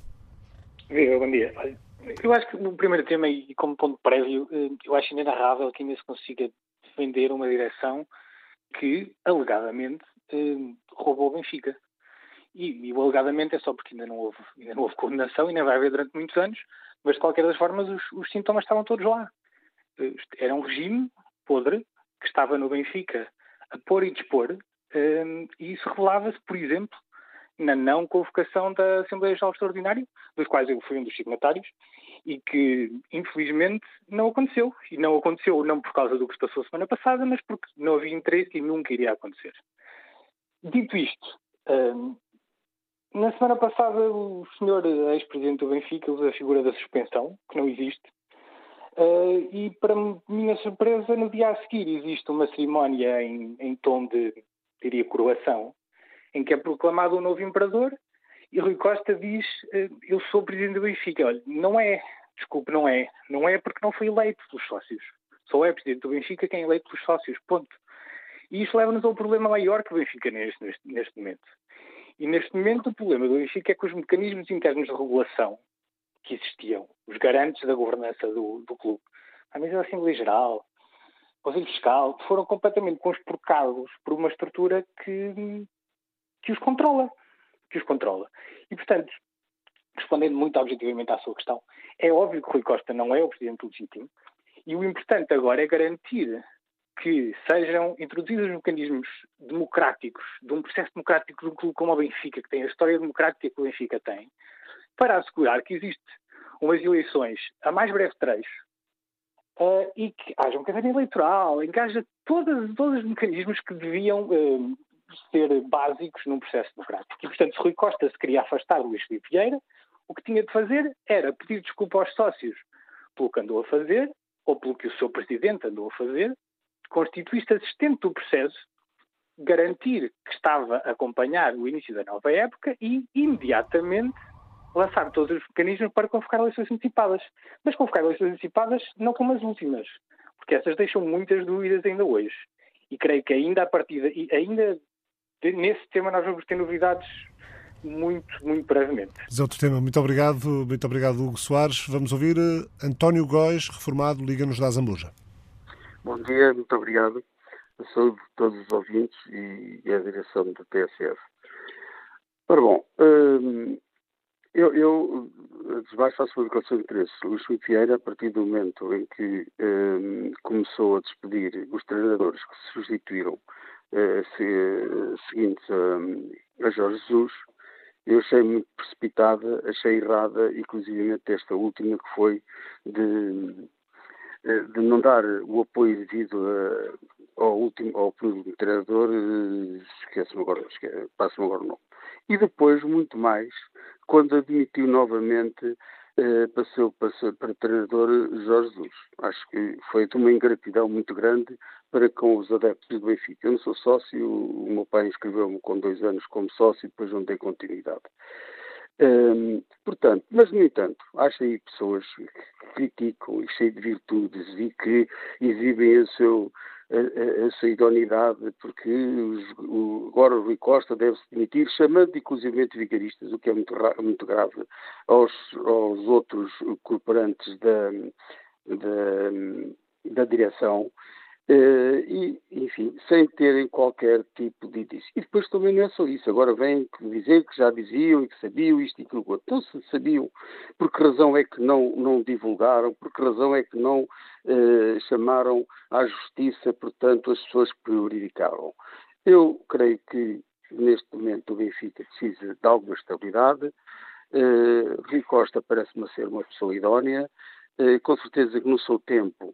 Bom dia. Eu acho que no primeiro tema, e como ponto prévio, eu acho inenarrável que ainda se consiga defender uma direção que, alegadamente, roubou o Benfica. E o alegadamente é só porque ainda não houve condenação e nem vai haver durante muitos anos, mas de qualquer das formas os sintomas estavam todos lá. Era um regime podre, que estava no Benfica a pôr e dispor, e isso revelava-se, por exemplo, na não convocação da Assembleia Geral Extraordinária, dos quais eu fui um dos signatários, e que, infelizmente, não aconteceu. E não aconteceu não por causa do que se passou semana passada, mas porque não havia interesse e nunca iria acontecer. Dito isto, na semana passada o senhor ex-presidente do Benfica usa a figura da suspensão, que não existe, e, para minha surpresa, no dia a seguir existe uma cerimónia em tom de, diria, coroação, em que é proclamado um novo imperador, e Rui Costa diz: eu sou presidente do Benfica. Olha, não é, desculpe, não é porque não foi eleito pelos sócios. Só é presidente do Benfica quem é eleito pelos sócios, ponto. E isto leva-nos a um problema maior que o Benfica neste momento. E neste momento o problema do Benfica é que os mecanismos internos de regulação que existiam, os garantes da governança do clube, a mesa da Assembleia Geral, o Conselho Fiscal, foram completamente conspurcados por uma estrutura que os controla. E, portanto, respondendo muito objetivamente à sua questão, é óbvio que Rui Costa não é o presidente legítimo, e o importante agora é garantir que sejam introduzidos mecanismos democráticos, de um processo democrático de um clube como o Benfica, que tem a história democrática que o Benfica tem, para assegurar que existe umas eleições a mais breve trecho, e que haja um campanha eleitoral, em que haja todos os mecanismos que deviam ser básicos num processo democrático. E, portanto, se Rui Costa se queria afastar do Luís Filipe Vieira, o que tinha de fazer era pedir desculpa aos sócios pelo que andou a fazer, ou pelo que o seu presidente andou a fazer, constituir-se assistente do processo, garantir que estava a acompanhar o início da nova época e, imediatamente, lançar todos os mecanismos para convocar eleições antecipadas. Mas convocar eleições antecipadas não como as últimas, porque essas deixam muitas dúvidas ainda hoje. E creio que ainda nesse tema nós vamos ter novidades muito, muito brevemente. Mas é outro tema. Muito obrigado, Hugo Soares. Vamos ouvir António Góis, reformado, Liga-nos da Zambuja. Bom dia, muito obrigado. Eu saúdo todos os ouvintes e a direção do TSF. Ora bom, eu desbaixo a sua declaração de interesse. Luís Filipe Vieira, a partir do momento em que começou a despedir os treinadores que se substituíram seguintes a Jorge Jesus, eu achei muito precipitada, achei errada, inclusive esta última, que foi de não dar o apoio devido ao penúltimo treinador, passo-me agora o nome. E depois, muito mais, quando admitiu novamente, passou para treinador Jorge Jesus. Acho que foi de uma ingratidão muito grande para com os adeptos do Benfica. Eu não sou sócio, o meu pai inscreveu-me com 2 anos como sócio e depois não dei continuidade. Portanto, mas no entanto, acho aí pessoas que criticam e cheias de virtudes e que exibem a sua idoneidade, porque agora o Rui Costa deve-se demitir, chamando inclusivamente vigaristas, o que é muito grave, aos outros cooperantes da direção. E, enfim, sem terem qualquer tipo de indício. E depois também não é só isso. Agora vêm dizer que já diziam e que sabiam isto e aquilo outro. Então, se sabiam, por que razão é que não divulgaram? Por que razão é que não chamaram à justiça, portanto, as pessoas que prejudicaram? Eu creio que, neste momento, o Benfica precisa de alguma estabilidade. Rui Costa parece-me ser uma pessoa idónea. Com certeza que no seu tempo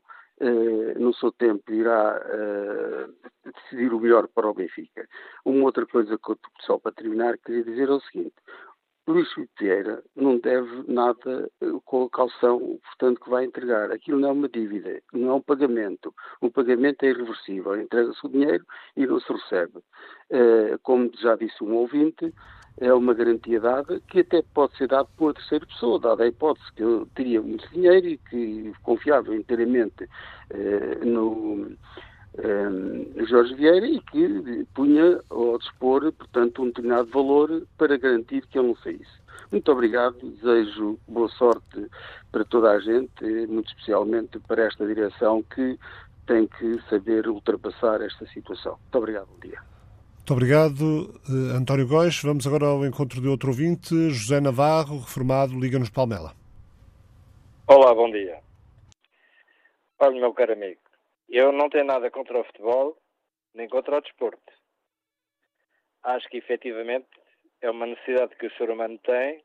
irá decidir o melhor para o Benfica. Uma outra coisa que eu, só para terminar, queria dizer é o seguinte: Luís Filipe Vieira não deve nada com a caução, portanto, que vai entregar. Aquilo não é uma dívida, não é um pagamento. Um pagamento é irreversível. Entrega-se o dinheiro e não se recebe. Como já disse um ouvinte, é uma garantia dada, que até pode ser dada por uma terceira pessoa, dada a hipótese que eu teria muito dinheiro e que confiava inteiramente no Jorge Vieira e que punha ao dispor, portanto, um determinado valor para garantir que ele não saísse. Muito obrigado, desejo boa sorte para toda a gente, muito especialmente para esta direção que tem que saber ultrapassar esta situação. Muito obrigado, bom dia. Muito obrigado, António Góis. Vamos agora ao encontro de outro ouvinte, José Navarro, reformado, Liga-nos Palmela. Olá, bom dia. Olha, meu caro amigo, Eu não tenho nada contra o futebol, nem contra o desporto. Acho que, efetivamente, é uma necessidade que o ser humano tem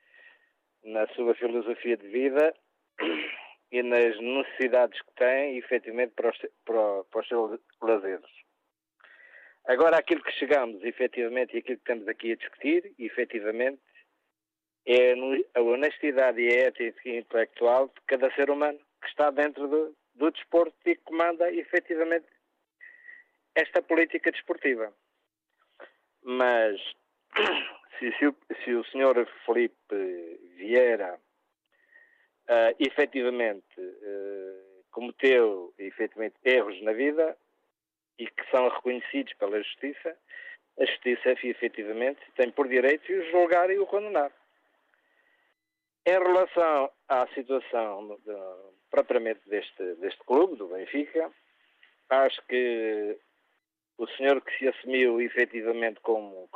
na sua filosofia de vida e nas necessidades que tem, efetivamente, para os seus lazeres. Agora, aquilo que chegamos, efetivamente, e aquilo que estamos aqui a discutir, efetivamente, é a honestidade e a ética intelectual de cada ser humano que está dentro do desporto e que comanda, efetivamente, esta política desportiva. Mas, se o Sr. Filipe Vieira efetivamente cometeu efetivamente erros na vida e que são reconhecidos pela Justiça, a Justiça efetivamente tem por direito de o julgar e o condenar. Em relação à situação propriamente deste clube, do Benfica, acho que o senhor que se assumiu efetivamente como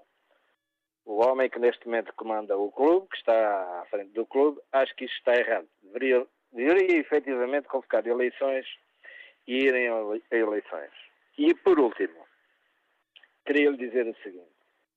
o homem que neste momento comanda o clube, que está à frente do clube, acho que isso está errado. Deveria efetivamente convocar eleições e irem a eleições. E por último, queria lhe dizer o seguinte: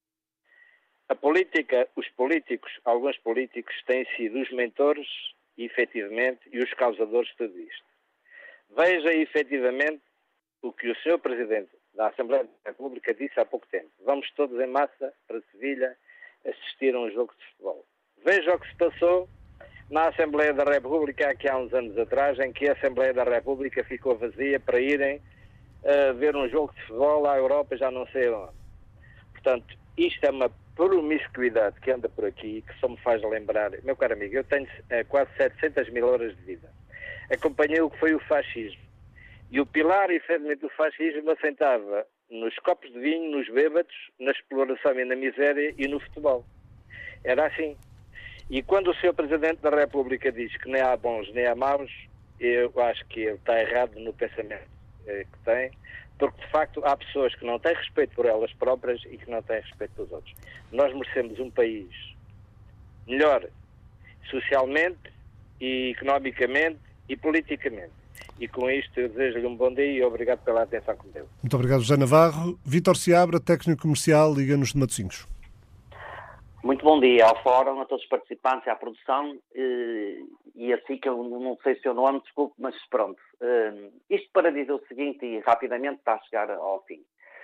a política, alguns políticos têm sido os mentores, efetivamente, e os causadores de tudo isto. Veja efetivamente o que o Sr. Presidente da Assembleia da República disse há pouco tempo. Vamos todos em massa para Sevilha assistir a um jogo de futebol. Veja o que se passou na Assembleia da República aqui há uns anos atrás, em que a Assembleia da República ficou vazia para irem ver um jogo de futebol à Europa, já não sei onde. Portanto, isto é uma promiscuidade que anda por aqui, que só me faz lembrar. Meu caro amigo, eu tenho quase 700 mil horas de vida. Acompanhei o que foi o fascismo. E o pilar, efetivamente, do fascismo assentava nos copos de vinho, nos bêbados, na exploração e na miséria e no futebol. Era assim. E quando o Sr. Presidente da República diz que nem há bons nem há maus, eu acho que ele está errado no pensamento que tem, porque de facto há pessoas que não têm respeito por elas próprias e que não têm respeito pelos outros. Nós merecemos um país melhor socialmente, e economicamente e politicamente. E com isto eu desejo-lhe um bom dia e obrigado pela atenção que me deu. Muito obrigado, José Navarro. Vítor Seabra, técnico comercial, Liga-nos de Matosinhos. Muito bom dia ao Fórum, a todos os participantes, à produção e assim que eu não sei o seu nome, desculpe, mas pronto. Isto para dizer o seguinte, e rapidamente está a chegar ao fim.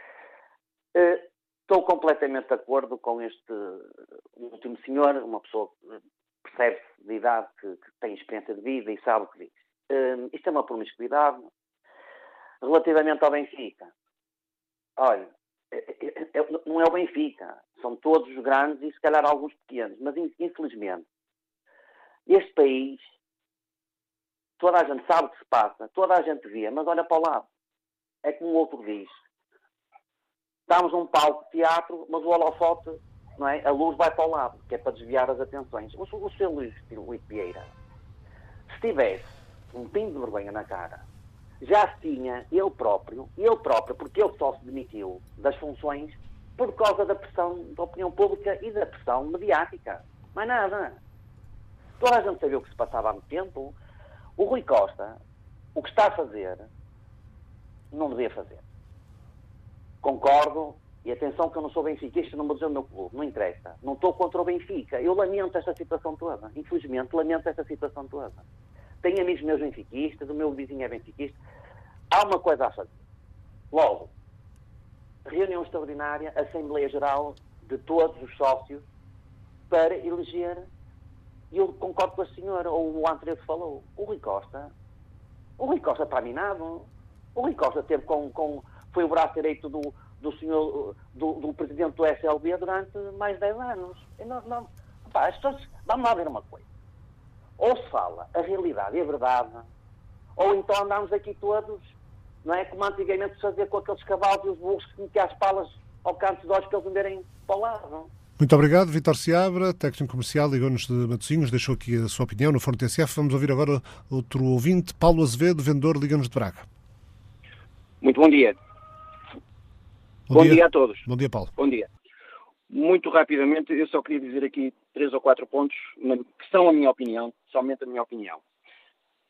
Estou completamente de acordo com este último senhor, uma pessoa que percebe-se de idade, que tem experiência de vida e sabe o que diz. Isto é uma promiscuidade. Relativamente ao Benfica, olha, não é o Benfica, são todos os grandes e se calhar alguns pequenos, mas infelizmente este país, toda a gente sabe o que se passa, toda a gente vê, mas olha para o lado. É como o outro diz: estamos num palco de teatro, mas o holofote, não é? A luz vai para o lado, que é para desviar as atenções. O Sr. Luís Vieira, se tivesse um pingo de vergonha na cara, já se tinha ele próprio, porque ele só se demitiu das funções por causa da pressão da opinião pública e da pressão mediática. Mais nada. Toda a gente sabia o que se passava há muito tempo. O Rui Costa, o que está a fazer, não devia fazer. Concordo, e atenção que eu não sou benfiquista, não vou dizer o meu clube, não interessa. Não estou contra o Benfica. Eu lamento esta situação toda. Infelizmente, lamento esta situação toda. Tenho amigos meus benfiquistas, o meu vizinho é benfiquista. Há uma coisa a fazer. Logo, reunião extraordinária, Assembleia Geral de todos os sócios para eleger, e eu concordo com a senhora, ou o André falou, o Rui Costa está minado. O Rui Costa teve foi o braço direito do senhor, do presidente do SLB durante mais de 10 anos. Vamos lá ver uma coisa. Ou se fala a realidade e a verdade, ou então andamos aqui todos, não é? Como antigamente se fazia com aqueles cavalos e os burros que metiam as palas ao canto dos olhos que eles venderem para o lado. Muito obrigado, Vítor Seabra, técnico comercial, ligou-nos de Matosinhos, deixou aqui a sua opinião no Fórum TSF. Vamos ouvir agora outro ouvinte, Paulo Azevedo, vendedor, liga-nos de Braga. Muito bom dia. Bom dia a todos. Bom dia, Paulo. Bom dia. Muito rapidamente, eu só queria dizer aqui 3 ou 4 pontos que são a minha opinião, somente a minha opinião.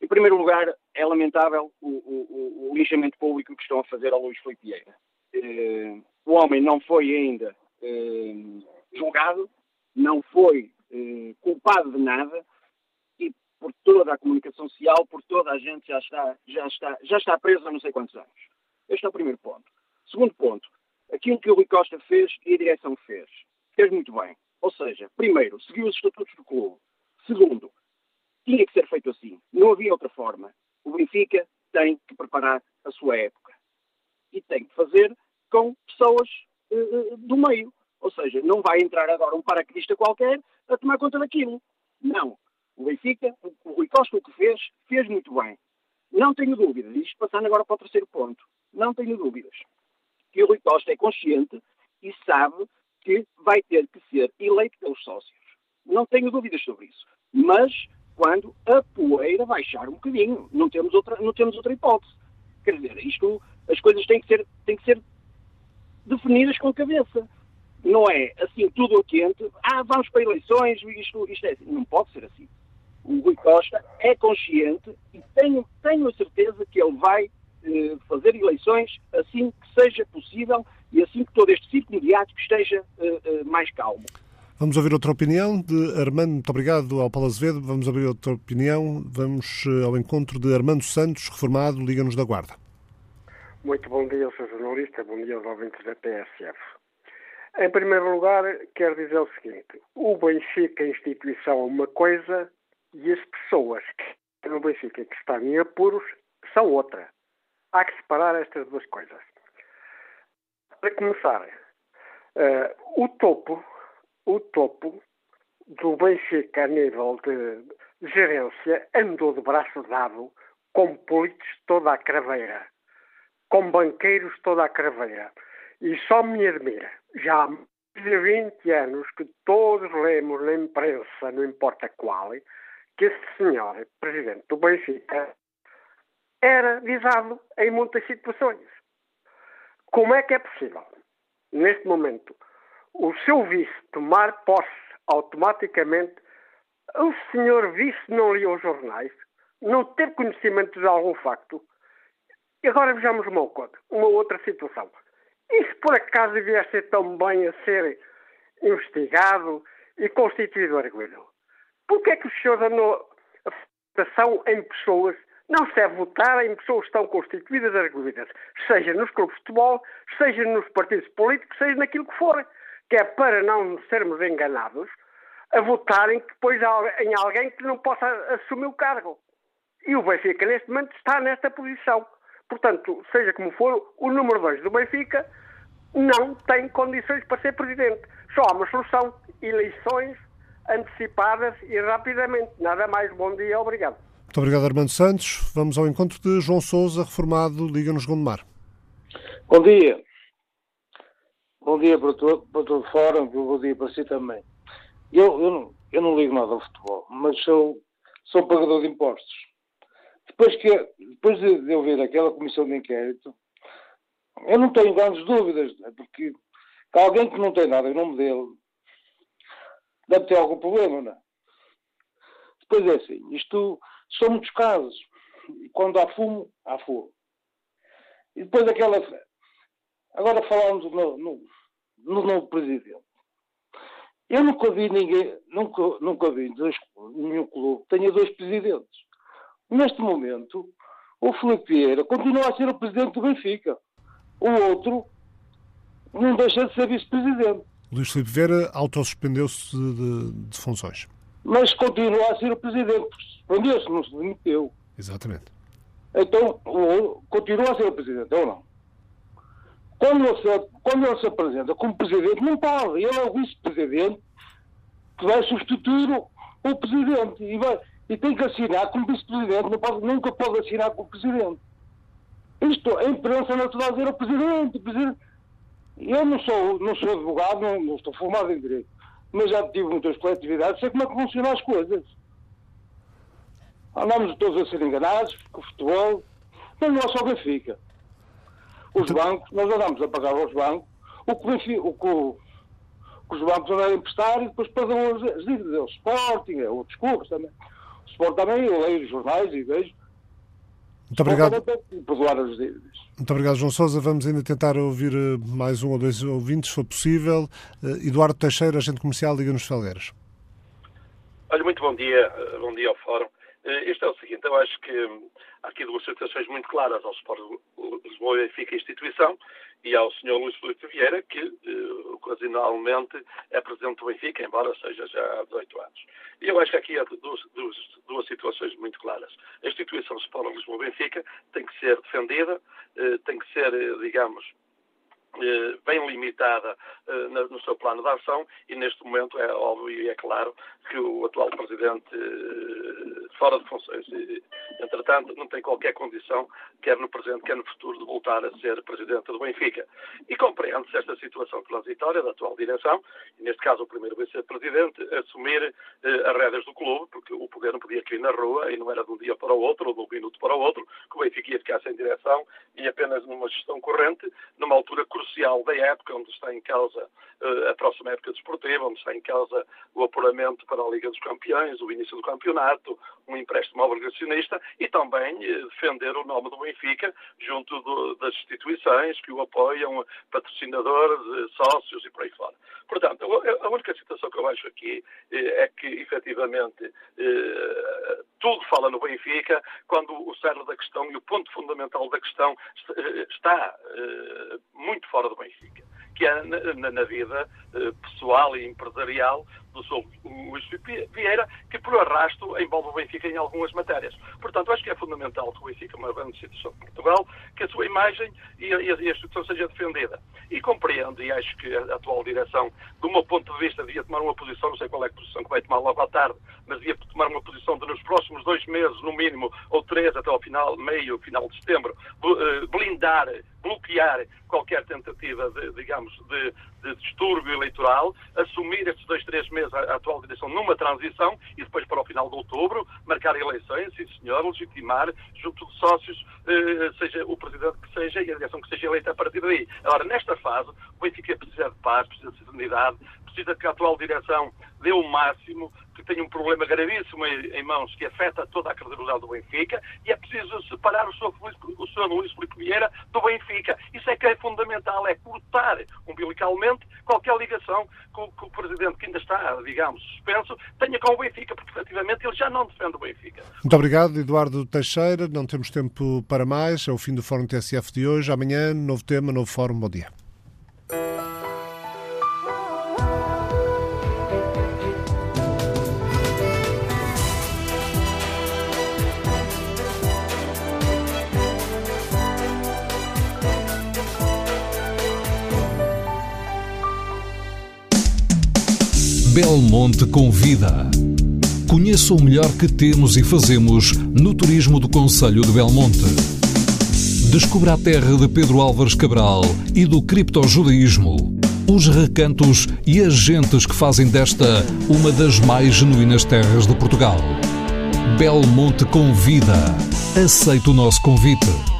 Em primeiro lugar, é lamentável o linchamento público que estão a fazer ao Luís Filipe Vieira. O homem não foi ainda julgado, não foi culpado de nada e por toda a comunicação social, por toda a gente já está preso há não sei quantos anos. Este é o primeiro ponto. Segundo ponto, aquilo que o Rui Costa fez e a direção fez muito bem. Ou seja, primeiro, seguiu os estatutos do clube. Segundo, tinha que ser feito assim. Não havia outra forma. O Benfica tem que preparar a sua época. E tem que fazer com pessoas do meio. Ou seja, não vai entrar agora um paraquedista qualquer a tomar conta daquilo. Não. O Benfica, o Rui Costa, o que fez muito bem. Não tenho dúvidas. Isto passando agora para o terceiro ponto. Não tenho dúvidas. Que o Rui Costa é consciente e sabe que vai ter que ser eleito pelos sócios. Não tenho dúvidas sobre isso. Mas quando a poeira baixar um bocadinho, não temos outra hipótese. Quer dizer, as coisas têm que ser definidas com cabeça. Não é assim tudo a quente, vamos para eleições, isto é assim. Não pode ser assim. O Rui Costa é consciente e tenho a certeza que ele vai fazer eleições assim que seja possível e assim que todo este circo mediático esteja mais calmo. Vamos ouvir outra opinião de Armando. Muito obrigado ao Paulo Azevedo. Vamos ouvir outra opinião. Vamos ao encontro de Armando Santos, reformado, Liga-nos da Guarda. Muito bom dia, Sr. Jornalista. Bom dia aos ouvintes da TSF. Em primeiro lugar, quero dizer o seguinte. O Benfica, a instituição, é uma coisa e as pessoas que no Benfica que estão em apuros são outra. Há que separar estas duas coisas. Para começar, o topo do Benfica a nível de gerência andou de braço dado com políticos toda a craveira, com banqueiros toda a craveira. E só me admira, já há mais de 20 anos que todos lemos na imprensa, não importa qual, que esse senhor, presidente do Benfica, era visado em muitas situações. Como é que é possível, neste momento, o seu vice tomar posse automaticamente, o senhor vice não lia os jornais, não teve conhecimento de algum facto? E agora vejamos uma outra situação. E se por acaso devia ser tão bem a ser investigado e constituído arguido? Porquê é que o senhor deu a votação em pessoas? Não se deve votar em pessoas que estão constituídas arguidas, seja nos clubes de futebol, seja nos partidos políticos, seja naquilo que for, que é para não sermos enganados a votarem depois em alguém que não possa assumir o cargo. E o Benfica, neste momento, está nesta posição. Portanto, seja como for, o número 2 do Benfica não tem condições para ser presidente. Só há uma solução: eleições antecipadas e rapidamente. Nada mais. Bom dia, obrigado. Muito obrigado, Armando Santos. Vamos ao encontro de João Sousa, reformado, Liga-nos Gondomar. Bom dia. Bom dia para todo o fórum, bom dia para si também. Eu não ligo nada ao futebol, mas sou pagador de impostos. Depois de eu ver aquela comissão de inquérito, eu não tenho grandes dúvidas, porque alguém que não tem nada em nome dele deve ter algum problema, não é? Depois é assim, isto são muitos casos. E quando há fumo, há fogo. E depois agora falamos no novo presidente. Eu nunca vi ninguém, nunca vi nenhum clube que tenha 2 presidentes. Neste momento, o Filipe Vieira continua a ser o presidente do Benfica. O outro não deixa de ser vice-presidente. Luís Filipe Vieira autossuspendeu-se de funções. Mas continua a ser o presidente. Suspendeu-se, não se demitiu. Exatamente. Então, continua a ser o presidente, ou não? Quando ele se apresenta como presidente, não pode. Ele é o vice-presidente que vai substituir o presidente. E tem que assinar como vice-presidente. Nunca pode assinar como presidente. A imprensa não está a dizer o presidente. Eu não sou advogado, não estou formado em direito. Mas já tive muitas coletividades, sei como é que funcionam as coisas. Andamos todos a ser enganados com o futebol, mas não é só o Benfica. Os bancos, nós andamos a pagar aos bancos o que os bancos andam a emprestar e depois pagam as dívidas, o Sporting, outros clubes também. Sport também, eu leio os jornais e vejo. Muito obrigado. Perdoar as dívidas. Muito obrigado, João Sousa. Vamos ainda tentar ouvir mais um ou dois ouvintes, se for possível. Eduardo Teixeira, agente comercial, Liga-nos Felgueiras. Olha, muito bom dia ao Fórum. Isto é o seguinte, eu acho que há aqui duas situações muito claras ao Sport Lisboa e Benfica instituição e ao Sr. Luís Filipe Vieira, que ocasionalmente é presidente do Benfica, embora seja já há 18 anos. E eu acho que aqui há duas situações muito claras. A instituição Sport Lisboa e Benfica tem que ser defendida, tem que ser, digamos, bem limitada no seu plano de ação e neste momento é óbvio e é claro que o atual presidente fora de funções entretanto não tem qualquer condição, quer no presente quer no futuro, de voltar a ser presidente do Benfica. E compreende-se esta situação transitória da atual direção, e neste caso o primeiro vice-presidente, assumir as rédeas do clube, porque o poder não podia cair na rua e não era de um dia para o outro ou de um minuto para o outro, que o Benfica ia ficar sem direção e apenas numa gestão corrente, numa altura crucial da época, onde está em causa a próxima época desportiva, onde está em causa o apuramento para a Liga dos Campeões, o início do campeonato, um empréstimo obrigacionista e também defender o nome do Benfica junto das instituições que o apoiam, patrocinadores, sócios e por aí fora. Portanto, a única situação que eu acho aqui é que, efetivamente, tudo fala no Benfica, quando o cerne da questão e o ponto fundamental da questão está muito fora do Benfica, que é na vida pessoal e empresarial do Sr. Luís Vieira, que por arrasto envolve o Benfica em algumas matérias. Portanto, acho que é fundamental que o Benfica, uma grande instituição de Portugal, que a sua imagem e a instituição seja defendida. E compreendo, e acho que a atual direção, do meu ponto de vista, devia tomar uma posição, não sei qual é a posição que vai tomar logo à tarde, mas devia tomar uma posição de nos próximos 2 meses, no mínimo, ou 3, até ao final de setembro, blindar, bloquear qualquer tentativa de distúrbio eleitoral, assumir estes 2, 3 meses a atual direção numa transição e depois para o final de outubro marcar eleições, sim senhor, legitimar junto de sócios, seja o presidente que seja e a direção que seja eleita a partir daí. Agora, nesta fase, o Benfica precisa de paz, precisa de serenidade, precisa que a atual direção dê o máximo, que tem um problema gravíssimo em mãos que afeta toda a credibilidade do Benfica e é preciso separar o Sr. Luís Filipe Vieira do Benfica. Isso é que é fundamental, é cortar umbilicalmente qualquer ligação que o presidente, que ainda está, digamos, suspenso, tenha com o Benfica, porque efetivamente ele já não defende o Benfica. Muito obrigado, Eduardo Teixeira. Não temos tempo para mais. É o fim do Fórum TSF de hoje. Amanhã, novo tema, novo Fórum. Bom dia. Belmonte convida. Conheça o melhor que temos e fazemos no turismo do concelho de Belmonte. Descubra a terra de Pedro Álvares Cabral e do criptojudaísmo, os recantos e as gentes que fazem desta uma das mais genuínas terras de Portugal. Belmonte convida. Aceite o nosso convite.